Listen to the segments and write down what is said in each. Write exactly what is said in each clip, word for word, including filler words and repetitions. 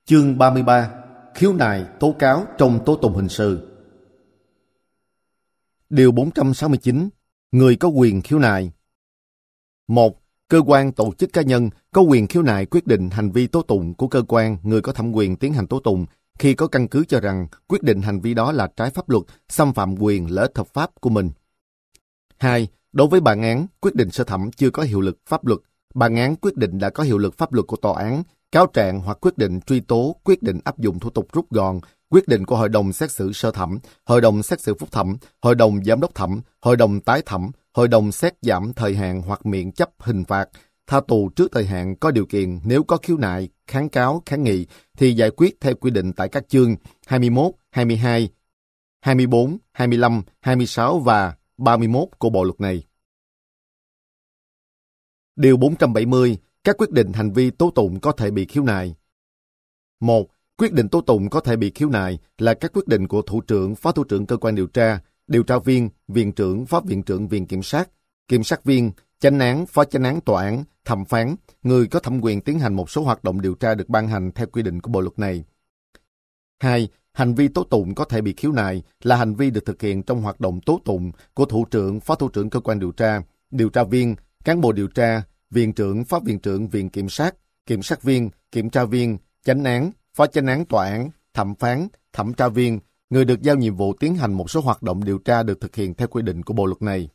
Chương ba mươi ba. Khiếu nại tố cáo trong tố tụng hình sự. Điều bốn trăm sáu mươi chín. Người có quyền khiếu nại. một. Cơ quan, tổ chức, cá nhân có quyền khiếu nại quyết định hành vi tố tụng của cơ quan, người có thẩm quyền tiến hành tố tụng khi có căn cứ cho rằng quyết định hành vi đó là trái pháp luật, xâm phạm quyền lợi ích hợp pháp của mình. hai. Đối với bản án, quyết định sơ thẩm chưa có hiệu lực pháp luật, bản án quyết định đã có hiệu lực pháp luật của tòa án, cáo trạng hoặc quyết định truy tố, quyết định áp dụng thủ tục rút gọn, quyết định của hội đồng xét xử sơ thẩm, hội đồng xét xử phúc thẩm, hội đồng giám đốc thẩm, hội đồng tái thẩm, hội đồng xét giảm thời hạn hoặc miễn chấp hình phạt, tha tù trước thời hạn có điều kiện nếu có khiếu nại, kháng cáo, kháng nghị thì giải quyết theo quy định tại các chương hai mươi mốt, hai mươi hai, hai mươi bốn, hai mươi lăm, hai mươi sáu và ba mươi mốt của bộ luật này. Điều bốn trăm bảy mươi. Các quyết định hành vi tố tụng có thể bị khiếu nại. một. Quyết định tố tụng có thể bị khiếu nại là các quyết định của thủ trưởng, phó thủ trưởng cơ quan điều tra, điều tra viên, viện trưởng, phó viện trưởng viện kiểm sát, kiểm sát viên, chánh án, phó chánh án tòa án, thẩm phán, người có thẩm quyền tiến hành một số hoạt động điều tra được ban hành theo quy định của bộ luật này. hai. Hành vi tố tụng có thể bị khiếu nại là hành vi được thực hiện trong hoạt động tố tụng của thủ trưởng, phó thủ trưởng cơ quan điều tra, điều tra viên, cán bộ điều tra, viện trưởng, phó viện trưởng viện kiểm sát, kiểm sát viên, kiểm tra viên, chánh án, phó chánh án tòa án, thẩm phán, thẩm tra viên, người được giao nhiệm vụ tiến hành một số hoạt động điều tra được thực hiện theo quy định của bộ luật này.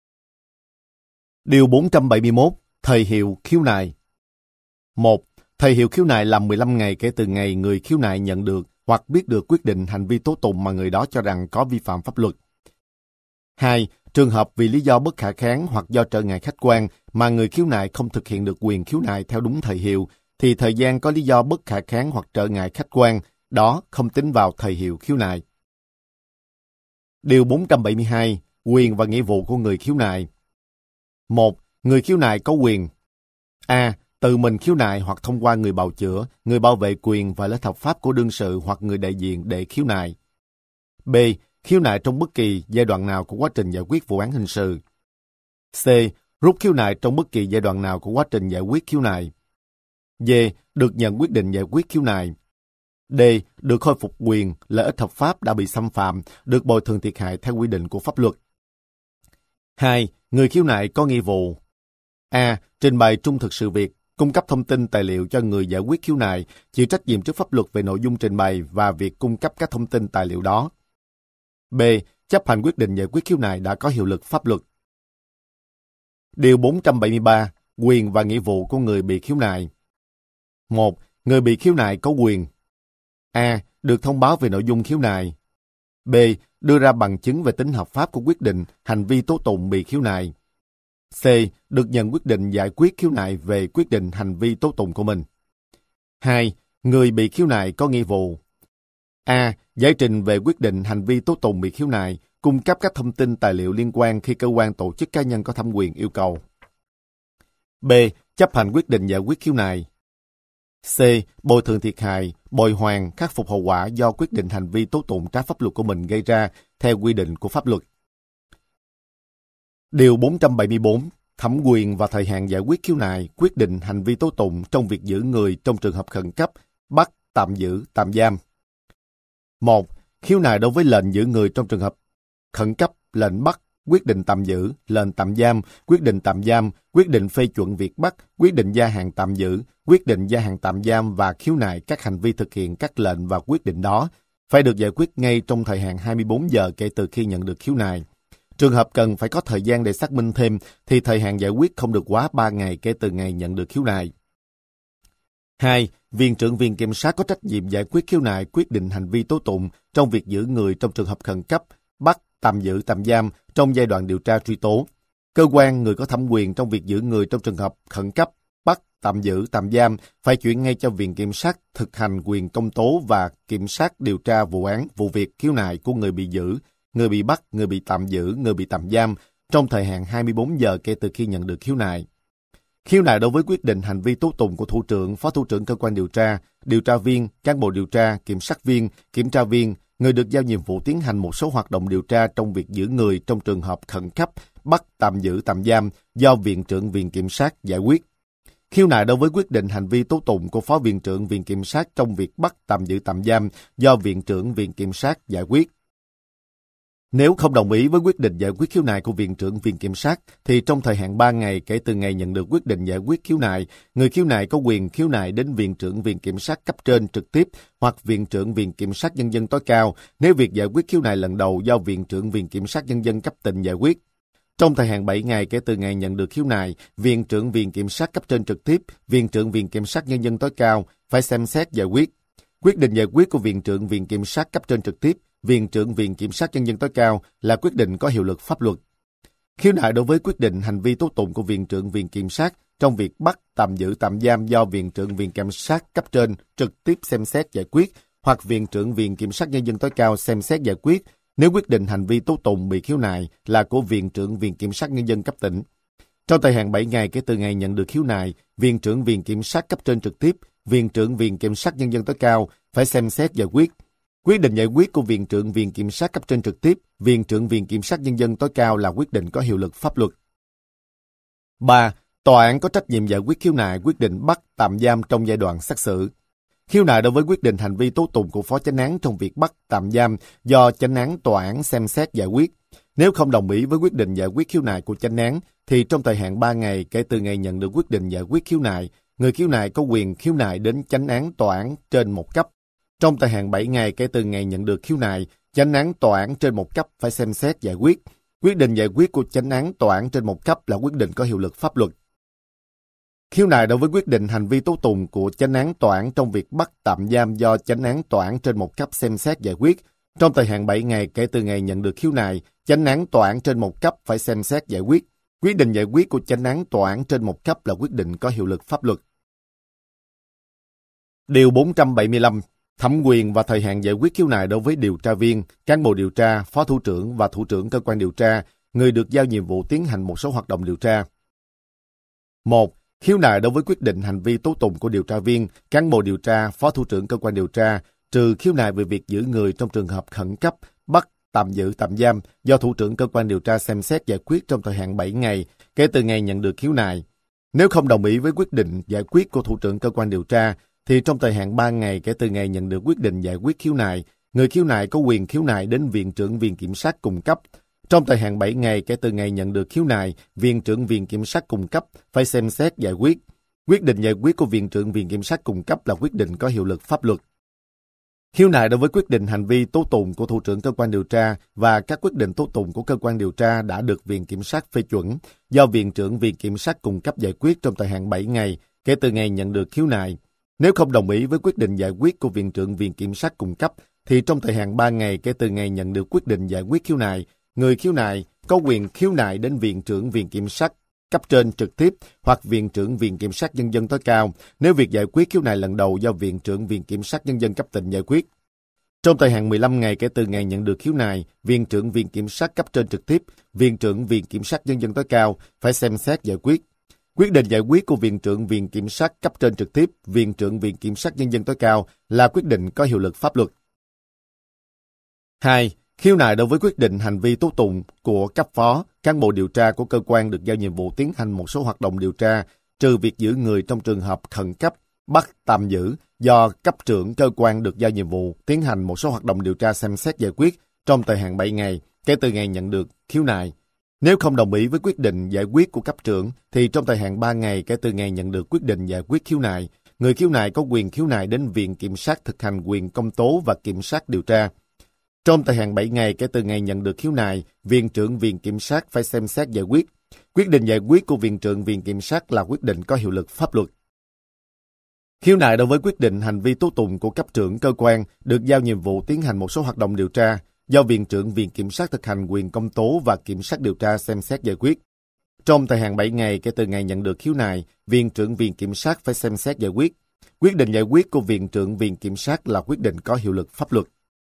Điều bốn trăm bảy mươi mốt. Thời hiệu khiếu nại. một. Thời hiệu khiếu nại là mười lăm ngày kể từ ngày người khiếu nại nhận được hoặc biết được quyết định hành vi tố tụng mà người đó cho rằng có vi phạm pháp luật. hai. Trường hợp vì lý do bất khả kháng hoặc do trở ngại khách quan mà người khiếu nại không thực hiện được quyền khiếu nại theo đúng thời hiệu, thì thời gian có lý do bất khả kháng hoặc trở ngại khách quan đó không tính vào thời hiệu khiếu nại. Điều bốn trăm bảy mươi hai. Quyền và nghĩa vụ của người khiếu nại. một. Người khiếu nại có quyền A. Tự mình khiếu nại hoặc thông qua người bào chữa, người bảo vệ quyền và lợi ích hợp pháp của đương sự hoặc người đại diện để khiếu nại. B. Khiếu nại trong bất kỳ giai đoạn nào của quá trình giải quyết vụ án hình sự. C. Rút khiếu nại trong bất kỳ giai đoạn nào của quá trình giải quyết khiếu nại. D. Được nhận quyết định giải quyết khiếu nại. D. Được khôi phục quyền, lợi ích hợp pháp đã bị xâm phạm, được bồi thường thiệt hại theo quy định của pháp luật. hai. Người khiếu nại có nghĩa vụ A. Trình bày trung thực sự việc, cung cấp thông tin tài liệu cho người giải quyết khiếu nại, chịu trách nhiệm trước pháp luật về nội dung trình bày và việc cung cấp các thông tin tài liệu đó. B. Chấp hành quyết định giải quyết khiếu nại đã có hiệu lực pháp luật. Điều bốn trăm bảy mươi ba. Quyền và nghĩa vụ của người bị khiếu nại. một. Người bị khiếu nại có quyền A. Được thông báo về nội dung khiếu nại. B. Đưa ra bằng chứng về tính hợp pháp của quyết định, hành vi tố tụng bị khiếu nại. C. Được nhận quyết định giải quyết khiếu nại về quyết định hành vi tố tụng của mình. hai. Người bị khiếu nại có nghĩa vụ A. Giải trình về quyết định hành vi tố tụng bị khiếu nại, cung cấp các thông tin tài liệu liên quan khi cơ quan, tổ chức, cá nhân có thẩm quyền yêu cầu. B. Chấp hành quyết định giải quyết khiếu nại. C. Bồi thường thiệt hại, bồi hoàn, khắc phục hậu quả do quyết định hành vi tố tụng trái pháp luật của mình gây ra theo quy định của pháp luật. Điều bốn trăm bảy mươi bốn. Thẩm quyền và thời hạn giải quyết khiếu nại, quyết định hành vi tố tụng trong việc giữ người trong trường hợp khẩn cấp, bắt, tạm giữ, tạm giam. một. Khiếu nại đối với lệnh giữ người trong trường hợp khẩn cấp, lệnh bắt, quyết định tạm giữ, lệnh tạm giam, quyết định tạm giam, quyết định phê chuẩn việc bắt, quyết định gia hạn tạm giữ, quyết định gia hạn tạm giam và khiếu nại các hành vi thực hiện các lệnh và quyết định đó phải được giải quyết ngay trong thời hạn hai mươi bốn giờ kể từ khi nhận được khiếu nại. Trường hợp cần phải có thời gian để xác minh thêm thì thời hạn giải quyết không được quá ba ngày kể từ ngày nhận được khiếu nại. hai. Viện trưởng viện kiểm sát có trách nhiệm giải quyết khiếu nại quyết định hành vi tố tụng trong việc giữ người trong trường hợp khẩn cấp, bắt, tạm giữ, tạm giam trong giai đoạn điều tra truy tố. Cơ quan, người có thẩm quyền trong việc giữ người trong trường hợp khẩn cấp, bắt, tạm giữ, tạm giam phải chuyển ngay cho viện kiểm sát thực hành quyền công tố và kiểm sát điều tra vụ án, vụ việc khiếu nại của người bị giữ, người bị bắt, người bị tạm giữ, người bị tạm giam trong thời hạn hai mươi bốn giờ kể từ khi nhận được khiếu nại. Khiếu nại đối với quyết định hành vi tố tụng của thủ trưởng, phó thủ trưởng cơ quan điều tra, điều tra viên, cán bộ điều tra, kiểm sát viên, kiểm tra viên, người được giao nhiệm vụ tiến hành một số hoạt động điều tra trong việc giữ người trong trường hợp khẩn cấp, bắt, tạm giữ, tạm giam do viện trưởng viện kiểm sát giải quyết. Khiếu nại đối với quyết định hành vi tố tụng của Phó Viện trưởng Viện Kiểm sát trong việc bắt, tạm giữ, tạm giam do Viện trưởng Viện Kiểm sát giải quyết. Nếu không đồng ý với quyết định giải quyết khiếu nại của Viện trưởng Viện Kiểm sát, thì trong thời hạn ba ngày kể từ ngày nhận được quyết định giải quyết khiếu nại, người khiếu nại có quyền khiếu nại đến Viện trưởng Viện Kiểm sát cấp trên trực tiếp hoặc Viện trưởng Viện Kiểm sát Nhân dân tối cao nếu việc giải quyết khiếu nại lần đầu do Viện trưởng Viện Kiểm sát Nhân dân cấp tỉnh giải quyết. Trong thời hạn bảy ngày kể từ ngày nhận được khiếu nại, Viện trưởng Viện Kiểm sát cấp trên trực tiếp, Viện trưởng Viện Kiểm sát Nhân dân tối cao phải xem xét giải quyết. Quyết định giải quyết của Viện trưởng Viện Kiểm sát cấp trên trực tiếp, Viện trưởng Viện Kiểm sát Nhân dân tối cao là quyết định có hiệu lực pháp luật. Khiếu nại đối với quyết định hành vi tố tụng của Viện trưởng Viện Kiểm sát trong việc bắt, tạm giữ, tạm giam do Viện trưởng Viện Kiểm sát cấp trên trực tiếp xem xét giải quyết hoặc Viện trưởng Viện Kiểm sát Nhân dân tối cao xem xét giải quyết nếu quyết định hành vi tố tụng bị khiếu nại là của Viện trưởng Viện Kiểm sát Nhân dân cấp tỉnh. Trong thời hạn bảy ngày kể từ ngày nhận được khiếu nại, Viện trưởng Viện Kiểm sát cấp trên trực tiếp, Viện trưởng Viện Kiểm sát Nhân dân tối cao phải xem xét giải quyết. Quyết định giải quyết của Viện trưởng Viện Kiểm sát cấp trên trực tiếp, Viện trưởng Viện Kiểm sát Nhân dân tối cao là quyết định có hiệu lực pháp luật. ba. Tòa án có trách nhiệm giải quyết khiếu nại quyết định bắt, tạm giam trong giai đoạn xét xử. Khiếu nại đối với quyết định hành vi tố tụng của Phó Chánh án trong việc bắt, tạm giam do Chánh án tòa án xem xét giải quyết. Nếu không đồng ý với quyết định giải quyết khiếu nại của Chánh án, thì trong thời hạn ba ngày kể từ ngày nhận được quyết định giải quyết khiếu nại, người khiếu nại có quyền khiếu nại đến Chánh án tòa án trên một cấp. Trong thời hạn bảy ngày kể từ ngày nhận được khiếu nại, Chánh án tòa án trên một cấp phải xem xét giải quyết. Quyết định giải quyết của Chánh án tòa án trên một cấp là quyết định có hiệu lực pháp luật. Khiếu nại đối với quyết định hành vi tố tụng của Chánh án tòa án trong việc bắt, tạm giam do Chánh án tòa án trên một cấp xem xét giải quyết. Trong thời hạn bảy ngày kể từ ngày nhận được khiếu nại, Chánh án tòa án trên một cấp phải xem xét giải quyết. Quyết định giải quyết của Chánh án tòa án trên một cấp là quyết định có hiệu lực pháp luật. Điều bốn trăm bảy mươi lăm. Thẩm quyền và thời hạn giải quyết khiếu nại đối với điều tra viên, cán bộ điều tra, phó thủ trưởng và thủ trưởng cơ quan điều tra, người được giao nhiệm vụ tiến hành một số hoạt động điều tra. một. Khiếu nại đối với quyết định hành vi tố tụng của điều tra viên, cán bộ điều tra, phó thủ trưởng cơ quan điều tra, trừ khiếu nại về việc giữ người trong trường hợp khẩn cấp, bắt, tạm giữ, tạm giam do thủ trưởng cơ quan điều tra xem xét giải quyết trong thời hạn bảy ngày kể từ ngày nhận được khiếu nại. Nếu không đồng ý với quyết định giải quyết của thủ trưởng cơ quan điều tra, thì trong thời hạn ba ngày kể từ ngày nhận được quyết định giải quyết khiếu nại, người khiếu nại có quyền khiếu nại đến Viện trưởng Viện Kiểm sát cung cấp. Trong thời hạn bảy ngày kể từ ngày nhận được khiếu nại, Viện trưởng Viện Kiểm sát cung cấp phải xem xét giải quyết. Quyết định giải quyết của Viện trưởng Viện Kiểm sát cung cấp là quyết định có hiệu lực pháp luật. Khiếu nại đối với quyết định hành vi tố tụng của thủ trưởng cơ quan điều tra và các quyết định tố tụng của cơ quan điều tra đã được Viện Kiểm sát phê chuẩn do Viện trưởng Viện Kiểm sát cung cấp giải quyết trong thời hạn bảy ngày kể từ ngày nhận được khiếu nại. Nếu không đồng ý với quyết định giải quyết của Viện trưởng Viện Kiểm sát cung cấp, thì trong thời hạn ba ngày kể từ ngày nhận được quyết định giải quyết khiếu nại, người khiếu nại có quyền khiếu nại đến Viện trưởng Viện Kiểm sát cấp trên trực tiếp hoặc Viện trưởng Viện Kiểm sát Nhân dân tối cao nếu việc giải quyết khiếu nại lần đầu do Viện trưởng Viện Kiểm sát Nhân dân cấp tỉnh giải quyết. Trong thời hạn mười lăm ngày kể từ ngày nhận được khiếu nại, Viện trưởng Viện Kiểm sát cấp trên trực tiếp, Viện trưởng Viện Kiểm sát Nhân dân tối cao phải xem xét giải quyết. Quyết định giải quyết của Viện trưởng Viện Kiểm sát cấp trên trực tiếp, Viện trưởng Viện Kiểm sát Nhân dân tối cao là quyết định có hiệu lực pháp luật. hai. Khiếu nại đối với quyết định hành vi tố tụng của cấp phó, cán bộ điều tra của cơ quan được giao nhiệm vụ tiến hành một số hoạt động điều tra, trừ việc giữ người trong trường hợp khẩn cấp, bắt, tạm giữ do cấp trưởng cơ quan được giao nhiệm vụ tiến hành một số hoạt động điều tra xem xét giải quyết trong thời hạn bảy ngày kể từ ngày nhận được khiếu nại. Nếu không đồng ý với quyết định giải quyết của cấp trưởng, thì trong thời hạn ba ngày kể từ ngày nhận được quyết định giải quyết khiếu nại, người khiếu nại có quyền khiếu nại đến Viện Kiểm sát thực hành quyền công tố và kiểm sát điều tra. Trong thời hạn bảy ngày kể từ ngày nhận được khiếu nại, Viện trưởng Viện Kiểm sát phải xem xét giải quyết. Quyết định giải quyết của Viện trưởng Viện Kiểm sát là quyết định có hiệu lực pháp luật. Khiếu nại đối với quyết định hành vi tố tụng của cấp trưởng cơ quan được giao nhiệm vụ tiến hành một số hoạt động điều tra, do Viện trưởng Viện Kiểm sát thực hành quyền công tố và kiểm sát điều tra xem xét giải quyết. Trong thời hạn bảy ngày kể từ ngày nhận được khiếu nại, Viện trưởng Viện Kiểm sát phải xem xét giải quyết. Quyết định giải quyết của Viện trưởng Viện Kiểm sát là quyết định có hiệu lực pháp luật.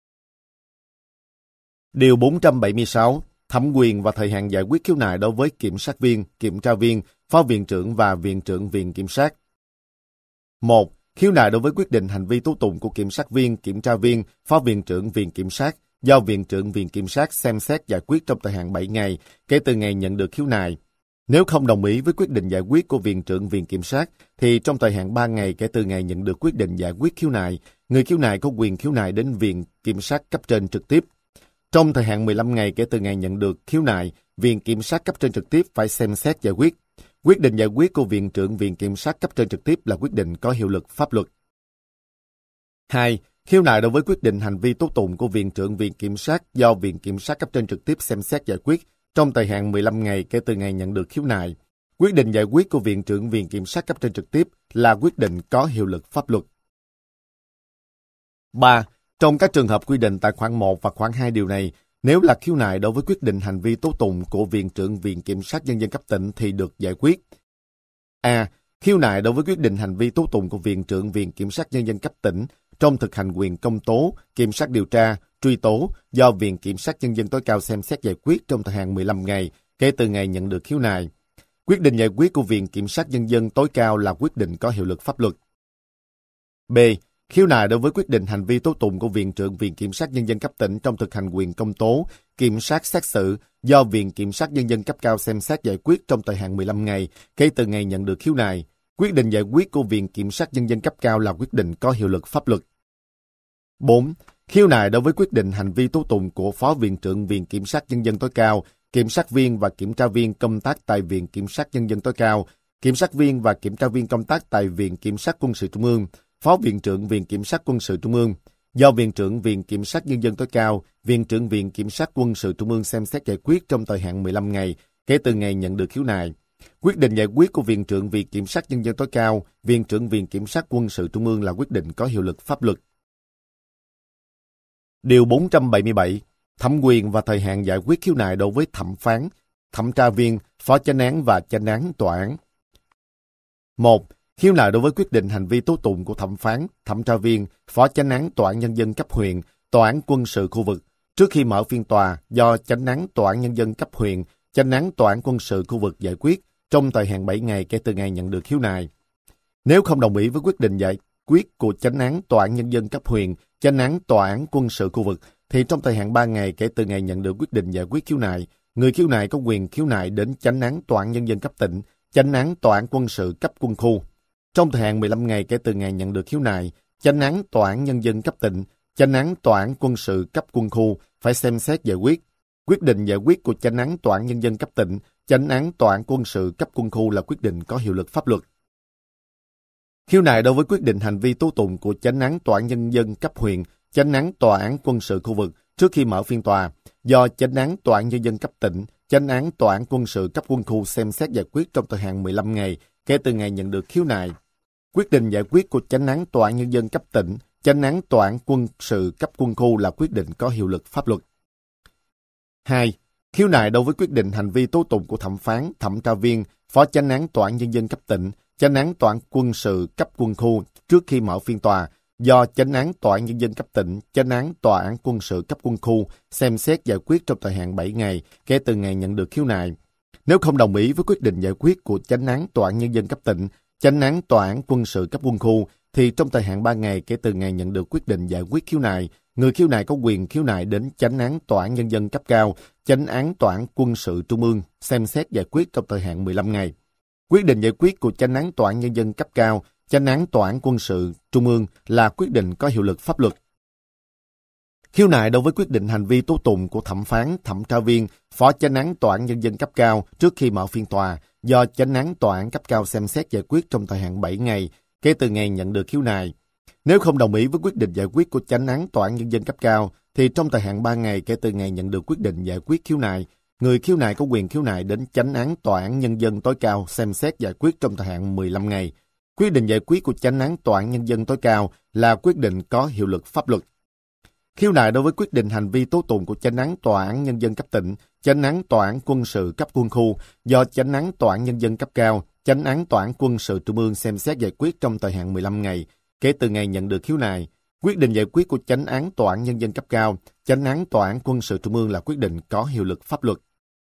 Điều bốn trăm bảy mươi sáu. Thẩm quyền và thời hạn giải quyết khiếu nại đối với kiểm sát viên, kiểm tra viên, phó viện trưởng và viện trưởng Viện Kiểm sát. một. Khiếu nại đối với quyết định hành vi tố tụng của kiểm sát viên, kiểm tra viên, phó viện trưởng Viện Kiểm sát do Viện trưởng Viện Kiểm sát xem xét giải quyết trong thời hạn bảy ngày kể từ ngày nhận được khiếu nại. Nếu không đồng ý với quyết định giải quyết của Viện trưởng Viện Kiểm sát, thì trong thời hạn ba ngày kể từ ngày nhận được quyết định giải quyết khiếu nại, người khiếu nại có quyền khiếu nại đến Viện Kiểm sát cấp trên trực tiếp. Trong thời hạn mười lăm ngày kể từ ngày nhận được khiếu nại, Viện Kiểm sát cấp trên trực tiếp phải xem xét giải quyết. Quyết định giải quyết của Viện trưởng Viện Kiểm sát cấp trên trực tiếp là quyết định có hiệu lực pháp luật. hai. Khiếu nại đối với quyết định hành vi tố tụng của Viện trưởng Viện Kiểm sát do Viện Kiểm sát cấp trên trực tiếp xem xét giải quyết trong thời hạn mười lăm ngày kể từ ngày nhận được khiếu nại. Quyết định giải quyết của Viện trưởng Viện Kiểm sát cấp trên trực tiếp là quyết định có hiệu lực pháp luật. ba. Trong các trường hợp quy định tại khoản một và khoản hai điều này, nếu là khiếu nại đối với quyết định hành vi tố tụng của Viện trưởng Viện Kiểm sát Nhân dân cấp tỉnh thì được giải quyết. A. Khiếu nại đối với quyết định hành vi tố tụng của Viện trưởng Viện Kiểm sát Nhân dân cấp tỉnh trong thực hành quyền công tố, kiểm sát điều tra, truy tố do Viện Kiểm sát Nhân dân tối cao xem xét giải quyết trong thời hạn mười lăm ngày kể từ ngày nhận được khiếu nại. Quyết định giải quyết của Viện Kiểm sát Nhân dân tối cao là quyết định có hiệu lực pháp luật. B. Khiếu nại đối với quyết định hành vi tố tụng của Viện trưởng Viện Kiểm sát Nhân dân cấp tỉnh trong thực hành quyền công tố, kiểm sát xét xử do Viện Kiểm sát Nhân dân cấp cao xem xét giải quyết trong thời hạn mười lăm ngày kể từ ngày nhận được khiếu nại. Quyết định giải quyết của Viện Kiểm sát Nhân dân cấp cao là quyết định có hiệu lực pháp luật. bốn. Khiếu nại đối với quyết định hành vi tố tụng của Phó Viện trưởng Viện Kiểm sát Nhân dân tối cao, kiểm sát viên và kiểm tra viên công tác tại Viện Kiểm sát Nhân dân tối cao, kiểm sát viên và kiểm tra viên công tác tại Viện Kiểm sát Quân sự Trung ương, Phó Viện trưởng Viện Kiểm sát Quân sự Trung ương, do Viện trưởng Viện Kiểm sát Nhân dân tối cao, Viện trưởng Viện Kiểm sát Quân sự Trung ương xem xét giải quyết trong thời hạn mười lăm ngày kể từ ngày nhận được khiếu nại. Quyết định giải quyết của Viện trưởng Viện Kiểm sát Nhân dân tối cao, Viện trưởng Viện Kiểm sát Quân sự Trung ương là quyết định có hiệu lực pháp luật. Điều bốn trăm bảy mươi bảy. Thẩm quyền và thời hạn giải quyết khiếu nại đối với thẩm phán, thẩm tra viên, phó chánh án và chánh án tòa án. một. Khiếu nại đối với quyết định hành vi tố tụng của thẩm phán, thẩm tra viên, phó chánh án tòa án nhân dân cấp huyện, tòa án quân sự khu vực trước khi mở phiên tòa do chánh án tòa án nhân dân cấp huyện, chánh án tòa án quân sự khu vực giải quyết trong thời hạn bảy ngày kể từ ngày nhận được khiếu nại. Nếu không đồng ý với quyết định giải quyết của chánh án tòa án nhân dân cấp huyện, chánh án tòa án quân sự khu vực, thì trong thời hạn ba ngày kể từ ngày nhận được quyết định giải quyết khiếu nại, người khiếu nại có quyền khiếu nại đến chánh án tòa án nhân dân cấp tỉnh, chánh án tòa án quân sự cấp quân khu. Trong thời hạn mười lăm ngày kể từ ngày nhận được khiếu nại, chánh án tòa án nhân dân cấp tỉnh, chánh án tòa án quân sự cấp quân khu phải xem xét giải quyết. Quyết định giải quyết của chánh án tòa án nhân dân cấp tỉnh, chánh án tòa án quân sự cấp quân khu là quyết định có hiệu lực pháp luật. Khiếu nại đối với quyết định hành vi tố tụng của chánh án tòa án nhân dân cấp huyện, chánh án tòa án quân sự khu vực trước khi mở phiên tòa do chánh án tòa án nhân dân cấp tỉnh, chánh án tòa án quân sự cấp quân khu xem xét giải quyết trong thời hạn mười lăm ngày kể từ ngày nhận được khiếu nại. Quyết định giải quyết của chánh án tòa án nhân dân cấp tỉnh, chánh án tòa án quân sự cấp quân khu là quyết định có hiệu lực pháp luật. hai. Khiếu nại đối với quyết định hành vi tố tụng của thẩm phán, thẩm tra viên, phó chánh án tòa án nhân dân cấp tỉnh, chánh án tòa án quân sự cấp quân khu trước khi mở phiên tòa do chánh án tòa án nhân dân cấp tỉnh, chánh án tòa án quân sự cấp quân khu xem xét giải quyết trong thời hạn bảy ngày kể từ ngày nhận được khiếu nại. Nếu không đồng ý với quyết định giải quyết của chánh án tòa án nhân dân cấp tỉnh, chánh án tòa án quân sự cấp quân khu, thì trong thời hạn ba ngày kể từ ngày nhận được quyết định giải quyết khiếu nại, người khiếu nại có quyền khiếu nại đến chánh án tòa án nhân dân cấp cao, chánh án tòa án quân sự trung ương xem xét giải quyết trong thời hạn mười lăm ngày. Quyết định giải quyết của chánh án tòa án nhân dân cấp cao, chánh án tòa án quân sự trung ương là quyết định có hiệu lực pháp luật. Khiếu nại đối với quyết định hành vi tố tụng của thẩm phán, thẩm tra viên, phó chánh án tòa án nhân dân cấp cao trước khi mở phiên tòa do chánh án tòa án cấp cao xem xét giải quyết trong thời hạn bảy ngày kể từ ngày nhận được khiếu nại. Nếu không đồng ý với quyết định giải quyết của chánh án tòa án nhân dân cấp cao, thì trong thời hạn ba ngày kể từ ngày nhận được quyết định giải quyết khiếu nại, người khiếu nại có quyền khiếu nại đến chánh án tòa án nhân dân tối cao xem xét giải quyết trong thời hạn mười lăm ngày. Quyết định giải quyết của chánh án tòa án nhân dân tối cao là quyết định có hiệu lực pháp luật. Khiếu nại đối với quyết định hành vi tố tụng của chánh án tòa án nhân dân cấp tỉnh, chánh án tòa án quân sự cấp quân khu do chánh án tòa án nhân dân cấp cao, chánh án tòa án quân sự trung ương xem xét giải quyết trong thời hạn mười lăm ngày kể từ ngày nhận được khiếu nại. Quyết định giải quyết của chánh án tòa án nhân dân cấp cao, chánh án tòa án quân sự trung ương là quyết định có hiệu lực pháp luật.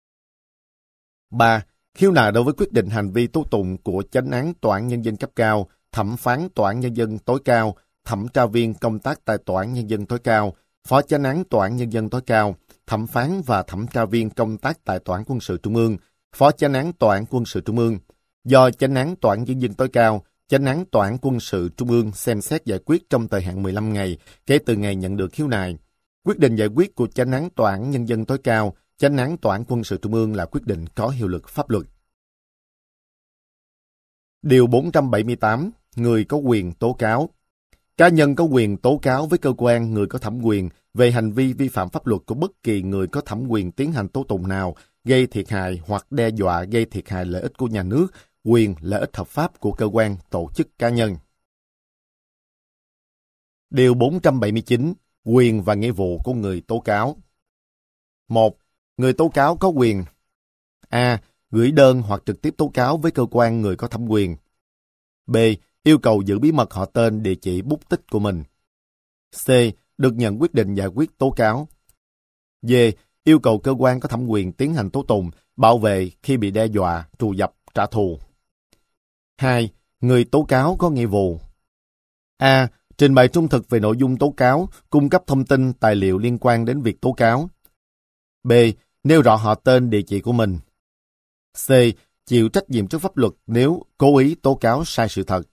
ba. Khiếu nại đối với quyết định hành vi tố tụng của chánh án tòa án nhân dân cấp cao, thẩm phán tòa án nhân dân tối cao, thẩm tra viên công tác tại tòa án nhân dân tối cao, phó chánh án tòa án nhân dân tối cao, thẩm phán và thẩm tra viên công tác tại tòa án quân sự trung ương Phó Chánh án Tòa án Quân sự Trung ương, do Chánh án Tòa án Nhân dân tối cao, Chánh án Tòa án Quân sự Trung ương xem xét giải quyết trong thời hạn mười lăm ngày kể từ ngày nhận được khiếu nại. Quyết định giải quyết của Chánh án Tòa án Nhân dân tối cao, Chánh án Tòa án Quân sự Trung ương là quyết định có hiệu lực pháp luật. Điều bốn trăm bảy mươi tám. Người có quyền tố cáo. Cá nhân có quyền tố cáo với cơ quan người có thẩm quyền về hành vi vi phạm pháp luật của bất kỳ người có thẩm quyền tiến hành tố tụng nào gây thiệt hại hoặc đe dọa gây thiệt hại lợi ích của nhà nước, quyền lợi ích hợp pháp của cơ quan, tổ chức cá nhân. Điều bốn trăm bảy mươi chín. Quyền và nghĩa vụ của người tố cáo. một. Người tố cáo có quyền A. Gửi đơn hoặc trực tiếp tố cáo với cơ quan người có thẩm quyền. B. Yêu cầu giữ bí mật họ tên, địa chỉ, bút tích của mình. C. Được nhận quyết định giải quyết tố cáo. D. Yêu cầu cơ quan có thẩm quyền tiến hành tố tụng, bảo vệ khi bị đe dọa, trù dập, trả thù. hai. Người tố cáo có nghĩa vụ A. Trình bày trung thực về nội dung tố cáo, cung cấp thông tin, tài liệu liên quan đến việc tố cáo. B. Nêu rõ họ tên, địa chỉ của mình. C. Chịu trách nhiệm trước pháp luật nếu cố ý tố cáo sai sự thật.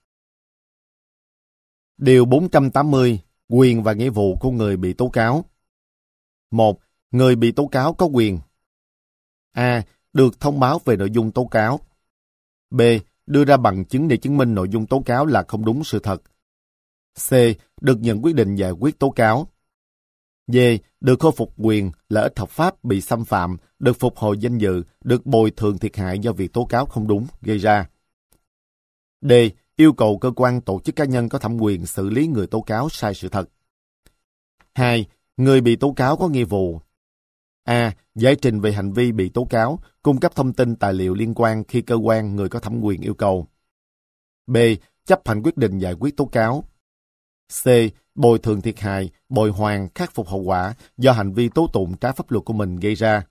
Điều bốn trăm tám mươi. Quyền và nghĩa vụ của người bị tố cáo. một. Người bị tố cáo có quyền A. Được thông báo về nội dung tố cáo. B. Đưa ra bằng chứng để chứng minh nội dung tố cáo là không đúng sự thật. C. Được nhận quyết định giải quyết tố cáo. D. Được khôi phục quyền, lợi ích hợp pháp bị xâm phạm, được phục hồi danh dự, được bồi thường thiệt hại do việc tố cáo không đúng gây ra. D. Yêu cầu cơ quan, tổ chức cá nhân có thẩm quyền xử lý người tố cáo sai sự thật. hai. Người bị tố cáo có nghĩa vụ A. Giải trình về hành vi bị tố cáo, cung cấp thông tin tài liệu liên quan khi cơ quan người có thẩm quyền yêu cầu. B. Chấp hành quyết định giải quyết tố cáo. C. Bồi thường thiệt hại, bồi hoàn, khắc phục hậu quả do hành vi tố tụng trái pháp luật của mình gây ra.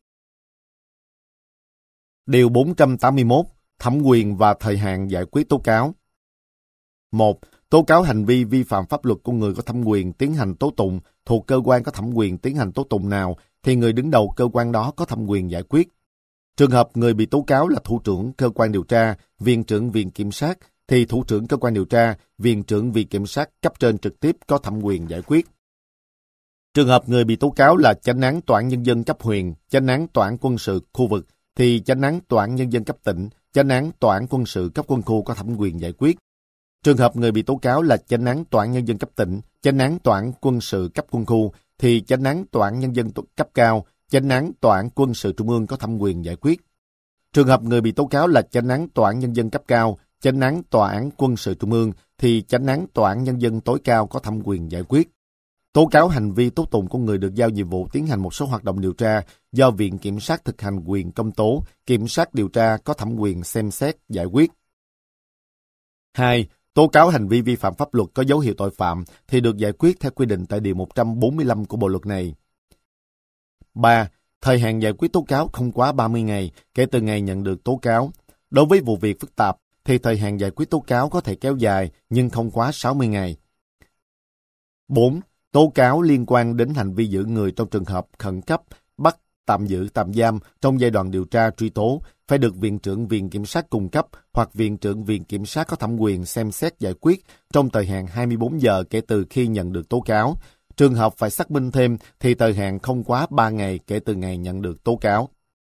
Điều bốn trăm tám mươi mốt. Thẩm quyền và thời hạn giải quyết tố cáo. một. Tố cáo hành vi vi phạm pháp luật của người có thẩm quyền tiến hành tố tụng thuộc cơ quan có thẩm quyền tiến hành tố tụng nào thì người đứng đầu cơ quan đó có thẩm quyền giải quyết. Trường hợp người bị tố cáo là thủ trưởng cơ quan điều tra, viện trưởng viện kiểm sát thì thủ trưởng cơ quan điều tra, viện trưởng viện kiểm sát cấp trên trực tiếp có thẩm quyền giải quyết. Trường hợp người bị tố cáo là chánh án tòa án nhân dân cấp huyện, chánh án tòa án quân sự khu vực thì chánh án tòa án nhân dân cấp tỉnh, chánh án tòa án quân sự cấp quân khu có thẩm quyền giải quyết. Trường hợp người bị tố cáo là chánh án tòa án nhân dân cấp tỉnh, chánh án tòa án quân sự cấp quân khu thì chánh án tòa án nhân dân cấp cao, chánh án tòa án quân sự trung ương có thẩm quyền giải quyết. Trường hợp người bị tố cáo là chánh án tòa án nhân dân cấp cao, chánh án tòa án quân sự trung ương thì chánh án tòa án nhân dân tối cao có thẩm quyền giải quyết. Tố cáo hành vi tố tụng của người được giao nhiệm vụ tiến hành một số hoạt động điều tra do Viện Kiểm sát thực hành quyền công tố, Kiểm sát điều tra có thẩm quyền xem xét, giải quyết. hai. Tố cáo hành vi vi phạm pháp luật có dấu hiệu tội phạm thì được giải quyết theo quy định tại Điều một trăm bốn mươi lăm của Bộ Luật này. ba. Thời hạn giải quyết tố cáo không quá ba mươi ngày kể từ ngày nhận được tố cáo. Đối với vụ việc phức tạp thì thời hạn giải quyết tố cáo có thể kéo dài nhưng không quá sáu mươi ngày. bốn. Tố cáo liên quan đến hành vi giữ người trong trường hợp khẩn cấp, bắt, tạm giữ, tạm giam trong giai đoạn điều tra truy tố phải được Viện trưởng Viện Kiểm sát cung cấp hoặc Viện trưởng Viện Kiểm sát có thẩm quyền xem xét giải quyết trong thời hạn hai mươi bốn giờ kể từ khi nhận được tố cáo. Trường hợp phải xác minh thêm thì thời hạn không quá ba ngày kể từ ngày nhận được tố cáo.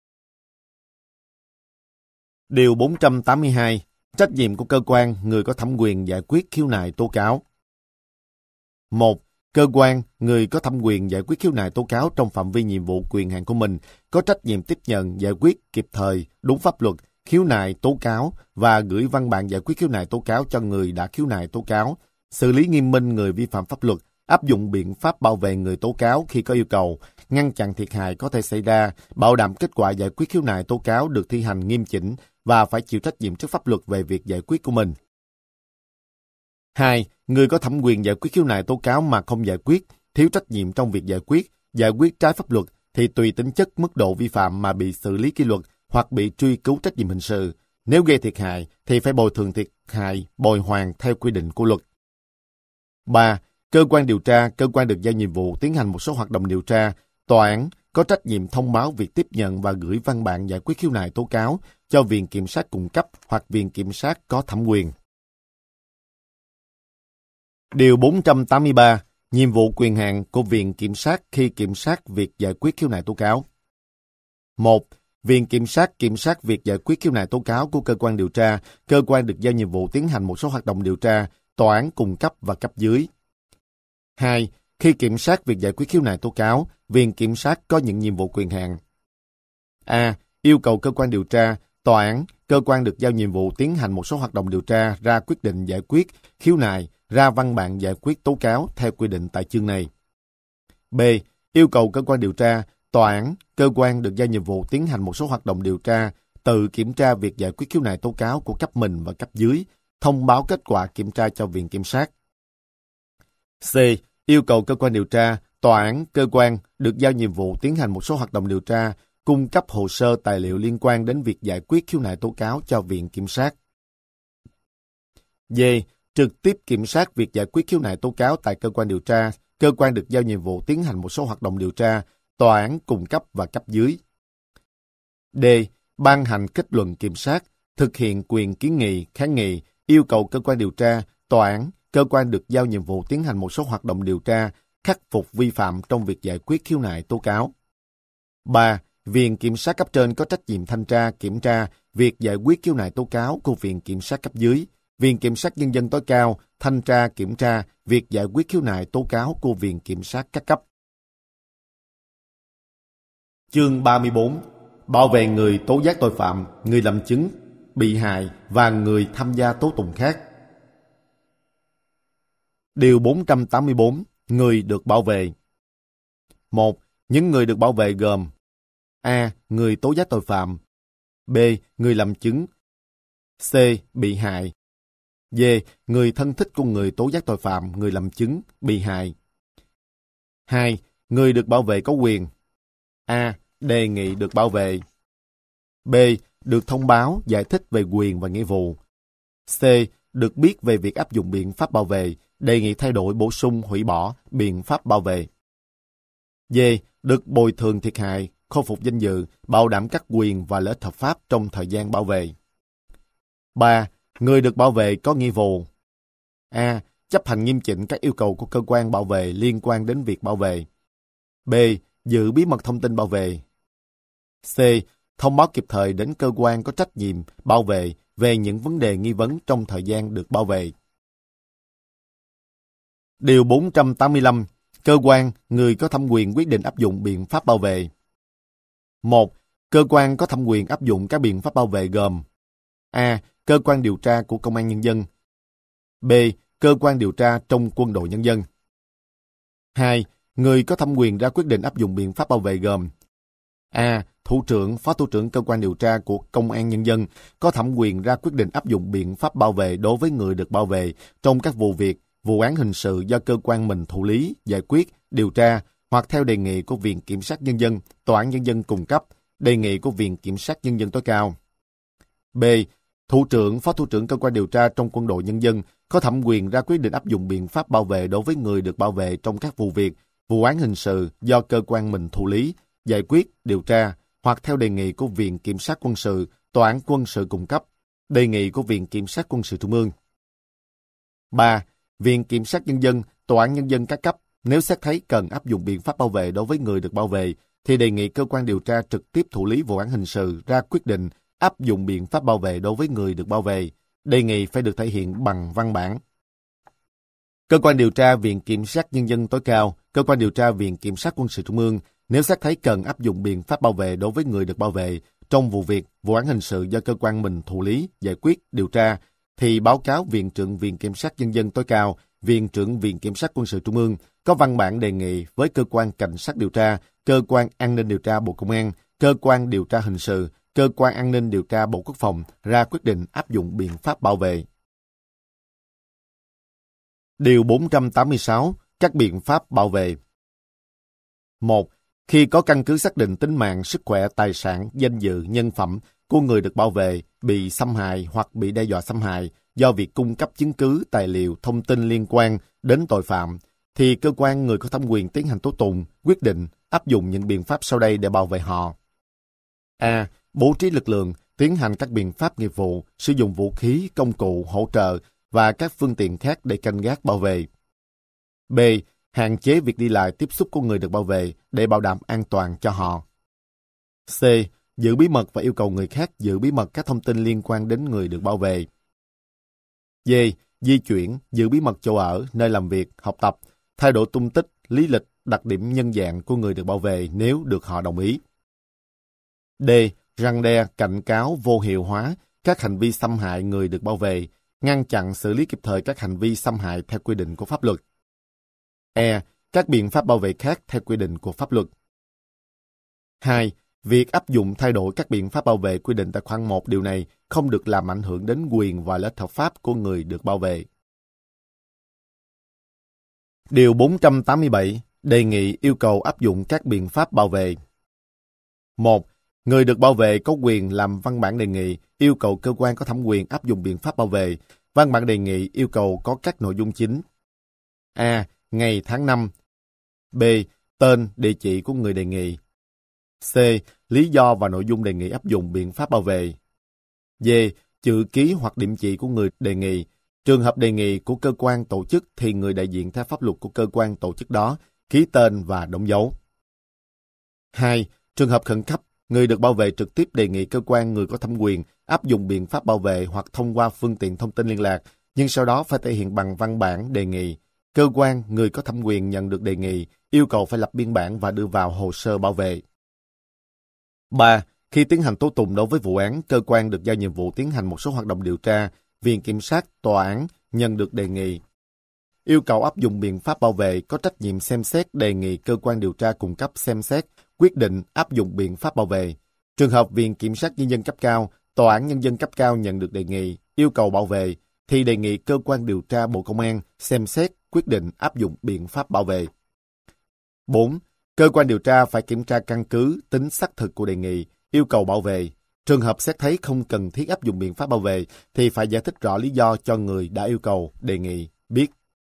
Điều bốn trăm tám mươi hai. Trách nhiệm của cơ quan, người có thẩm quyền giải quyết khiếu nại tố cáo. một. Cơ quan, người có thẩm quyền giải quyết khiếu nại tố cáo trong phạm vi nhiệm vụ quyền hạn của mình có trách nhiệm tiếp nhận, giải quyết kịp thời, đúng pháp luật, khiếu nại tố cáo và gửi văn bản giải quyết khiếu nại tố cáo cho người đã khiếu nại tố cáo, xử lý nghiêm minh người vi phạm pháp luật, áp dụng biện pháp bảo vệ người tố cáo khi có yêu cầu, ngăn chặn thiệt hại có thể xảy ra, bảo đảm kết quả giải quyết khiếu nại tố cáo được thi hành nghiêm chỉnh và phải chịu trách nhiệm trước pháp luật về việc giải quyết của mình. hai. Người có thẩm quyền giải quyết khiếu nại tố cáo mà không giải quyết, thiếu trách nhiệm trong việc giải quyết, giải quyết trái pháp luật thì tùy tính chất mức độ vi phạm mà bị xử lý kỷ luật hoặc bị truy cứu trách nhiệm hình sự. Nếu gây thiệt hại thì phải bồi thường thiệt hại, bồi hoàn theo quy định của luật. ba. Cơ quan điều tra, cơ quan được giao nhiệm vụ tiến hành một số hoạt động điều tra, tòa án, có trách nhiệm thông báo việc tiếp nhận và gửi văn bản giải quyết khiếu nại tố cáo cho Viện Kiểm sát cung cấp hoặc Viện Kiểm sát có thẩm quyền. Điều bốn trăm tám mươi ba. Nhiệm vụ quyền hạn của Viện Kiểm sát khi kiểm sát việc giải quyết khiếu nại tố cáo. một. Viện Kiểm sát kiểm sát việc giải quyết khiếu nại tố cáo của cơ quan điều tra, cơ quan được giao nhiệm vụ tiến hành một số hoạt động điều tra, tòa án cung cấp và cấp dưới. hai. Khi kiểm sát việc giải quyết khiếu nại tố cáo, Viện Kiểm sát có những nhiệm vụ quyền hạn. A. Yêu cầu cơ quan điều tra, tòa án, cơ quan được giao nhiệm vụ tiến hành một số hoạt động điều tra, ra quyết định giải quyết khiếu nại, ra văn bản giải quyết tố cáo theo quy định tại chương này. B. Yêu cầu cơ quan điều tra, tòa án, cơ quan được giao nhiệm vụ tiến hành một số hoạt động điều tra, tự kiểm tra việc giải quyết khiếu nại tố cáo của cấp mình và cấp dưới, thông báo kết quả kiểm tra cho Viện Kiểm sát. C. Yêu cầu cơ quan điều tra, tòa án, cơ quan được giao nhiệm vụ tiến hành một số hoạt động điều tra, cung cấp hồ sơ tài liệu liên quan đến việc giải quyết khiếu nại tố cáo cho Viện Kiểm sát. D. Trực tiếp kiểm sát việc giải quyết khiếu nại tố cáo tại cơ quan điều tra, cơ quan được giao nhiệm vụ tiến hành một số hoạt động điều tra, tòa án cung cấp và cấp dưới. D. Ban hành kết luận kiểm sát, thực hiện quyền kiến nghị, kháng nghị, yêu cầu cơ quan điều tra, tòa án, cơ quan được giao nhiệm vụ tiến hành một số hoạt động điều tra, khắc phục vi phạm trong việc giải quyết khiếu nại tố cáo. ba. Viện Kiểm sát cấp trên có trách nhiệm thanh tra, kiểm tra việc giải quyết khiếu nại tố cáo của Viện Kiểm sát cấp dưới. Viện Kiểm sát Nhân dân tối cao thanh tra, kiểm tra việc giải quyết khiếu nại tố cáo của Viện Kiểm sát các cấp. Chương ba mươi bốn. Bảo vệ người tố giác tội phạm, người làm chứng, bị hại và người tham gia tố tụng khác. Điều bốn trăm tám mươi bốn. Người được bảo vệ. một. Những người được bảo vệ gồm: A. Người tố giác tội phạm. B. Người làm chứng. C. Bị hại. D. Người thân thích của người tố giác tội phạm, người làm chứng, bị hại. hai. Người được bảo vệ có quyền: A. Đề nghị được bảo vệ. B. Được thông báo, giải thích về quyền và nghĩa vụ. C. Được biết về việc áp dụng biện pháp bảo vệ, đề nghị thay đổi, bổ sung, hủy bỏ biện pháp bảo vệ. D. Được bồi thường thiệt hại, khôi phục danh dự, bảo đảm các quyền và lợi ích hợp pháp trong thời gian bảo vệ. ba. Người được bảo vệ có nghĩa vụ: A. Chấp hành nghiêm chỉnh các yêu cầu của cơ quan bảo vệ liên quan đến việc bảo vệ. B. Giữ bí mật thông tin bảo vệ. C. Thông báo kịp thời đến cơ quan có trách nhiệm bảo vệ về những vấn đề nghi vấn trong thời gian được bảo vệ. Điều bốn trăm tám mươi lăm. Cơ quan, người có thẩm quyền quyết định áp dụng biện pháp bảo vệ. một. Cơ quan có thẩm quyền áp dụng các biện pháp bảo vệ gồm: A. Cơ quan điều tra của Công an Nhân dân. B. Cơ quan điều tra trong Quân đội Nhân dân. hai. Người có thẩm quyền ra quyết định áp dụng biện pháp bảo vệ gồm: A. Thủ trưởng, phó thủ trưởng cơ quan điều tra của Công an Nhân dân có thẩm quyền ra quyết định áp dụng biện pháp bảo vệ đối với người được bảo vệ trong các vụ việc, vụ án hình sự do cơ quan mình thụ lý, giải quyết, điều tra hoặc theo đề nghị của Viện Kiểm sát Nhân dân, Tòa án Nhân dân cung cấp, đề nghị của Viện Kiểm sát Nhân dân tối cao. B. Thủ trưởng, phó thủ trưởng cơ quan điều tra trong Quân đội Nhân dân có thẩm quyền ra quyết định áp dụng biện pháp bảo vệ đối với người được bảo vệ trong các vụ việc, vụ án hình sự do cơ quan mình thụ lý, giải quyết, điều tra hoặc theo đề nghị của Viện Kiểm sát Quân sự, Tòa án Quân sự cung cấp, đề nghị của Viện Kiểm sát Quân sự Trung ương. ba. Viện Kiểm sát Nhân dân, Tòa án Nhân dân các cấp nếu xét thấy cần áp dụng biện pháp bảo vệ đối với người được bảo vệ thì đề nghị cơ quan điều tra trực tiếp thụ lý vụ án hình sự ra quyết định áp dụng biện pháp bảo vệ đối với người được bảo vệ. Đề nghị phải được thể hiện bằng văn bản. Cơ quan điều tra Viện Kiểm sát Nhân dân tối cao, cơ quan điều tra Viện Kiểm sát Quân sự Trung ương nếu xét thấy cần áp dụng biện pháp bảo vệ đối với người được bảo vệ trong vụ việc, vụ án hình sự do cơ quan mình thụ lý, giải quyết, điều tra thì báo cáo Viện trưởng Viện Kiểm sát Nhân dân tối cao, Viện trưởng Viện Kiểm sát Quân sự Trung ương có văn bản đề nghị với cơ quan cảnh sát điều tra, cơ quan an ninh điều tra Bộ Công an, cơ quan điều tra hình sự, cơ quan an ninh điều tra Bộ Quốc phòng ra quyết định áp dụng biện pháp bảo vệ. Điều bốn trăm tám mươi sáu. Các biện pháp bảo vệ. một. Khi có căn cứ xác định tính mạng, sức khỏe, tài sản, danh dự, nhân phẩm của người được bảo vệ bị xâm hại hoặc bị đe dọa xâm hại do việc cung cấp chứng cứ, tài liệu, thông tin liên quan đến tội phạm, thì cơ quan người có thẩm quyền tiến hành tố tụng quyết định áp dụng những biện pháp sau đây để bảo vệ họ. A. Bố trí lực lượng, tiến hành các biện pháp nghiệp vụ, sử dụng vũ khí, công cụ, hỗ trợ và các phương tiện khác để canh gác bảo vệ. B. Hạn chế việc đi lại tiếp xúc của người được bảo vệ để bảo đảm an toàn cho họ. C. Giữ bí mật và yêu cầu người khác giữ bí mật các thông tin liên quan đến người được bảo vệ. D. Di chuyển, giữ bí mật chỗ ở, nơi làm việc, học tập, thay đổi tung tích, lý lịch, đặc điểm nhân dạng của người được bảo vệ nếu được họ đồng ý. D. Răn đe, cảnh cáo, vô hiệu hóa các hành vi xâm hại người được bảo vệ, ngăn chặn xử lý kịp thời các hành vi xâm hại theo quy định của pháp luật. E. Các biện pháp bảo vệ khác theo quy định của pháp luật. hai. Việc áp dụng thay đổi các biện pháp bảo vệ quy định tại khoản một điều này không được làm ảnh hưởng đến quyền và lợi ích hợp pháp của người được bảo vệ. Điều bốn trăm tám mươi bảy. Đề nghị yêu cầu áp dụng các biện pháp bảo vệ. một. Người được bảo vệ có quyền làm văn bản đề nghị yêu cầu cơ quan có thẩm quyền áp dụng biện pháp bảo vệ. Văn bản đề nghị yêu cầu có các nội dung chính. A. Ngày tháng năm. B. Tên, địa chỉ của người đề nghị. C. Lý do và nội dung đề nghị áp dụng biện pháp bảo vệ. D. Chữ ký hoặc điểm chỉ của người đề nghị. Trường hợp đề nghị của cơ quan tổ chức thì người đại diện theo pháp luật của cơ quan tổ chức đó ký tên và đóng dấu. hai. Trường hợp khẩn cấp, người được bảo vệ trực tiếp đề nghị cơ quan người có thẩm quyền áp dụng biện pháp bảo vệ hoặc thông qua phương tiện thông tin liên lạc, nhưng sau đó phải thể hiện bằng văn bản đề nghị. Cơ quan người có thẩm quyền nhận được đề nghị yêu cầu phải lập biên bản và đưa vào hồ sơ bảo vệ. ba. Khi tiến hành tố tụng đối với vụ án, cơ quan được giao nhiệm vụ tiến hành một số hoạt động điều tra, viện kiểm sát, tòa án nhận được đề nghị yêu cầu áp dụng biện pháp bảo vệ có trách nhiệm xem xét đề nghị cơ quan điều tra cung cấp xem xét, quyết định áp dụng biện pháp bảo vệ. Trường hợp viện kiểm sát nhân dân cấp cao, tòa án nhân dân cấp cao nhận được đề nghị yêu cầu bảo vệ, thì đề nghị cơ quan điều tra Bộ Công an xem xét, quyết định áp dụng biện pháp bảo vệ. bốn. Cơ quan điều tra phải kiểm tra căn cứ, tính xác thực của đề nghị yêu cầu bảo vệ. Trường hợp xét thấy không cần thiết áp dụng biện pháp bảo vệ thì phải giải thích rõ lý do cho người đã yêu cầu đề nghị biết.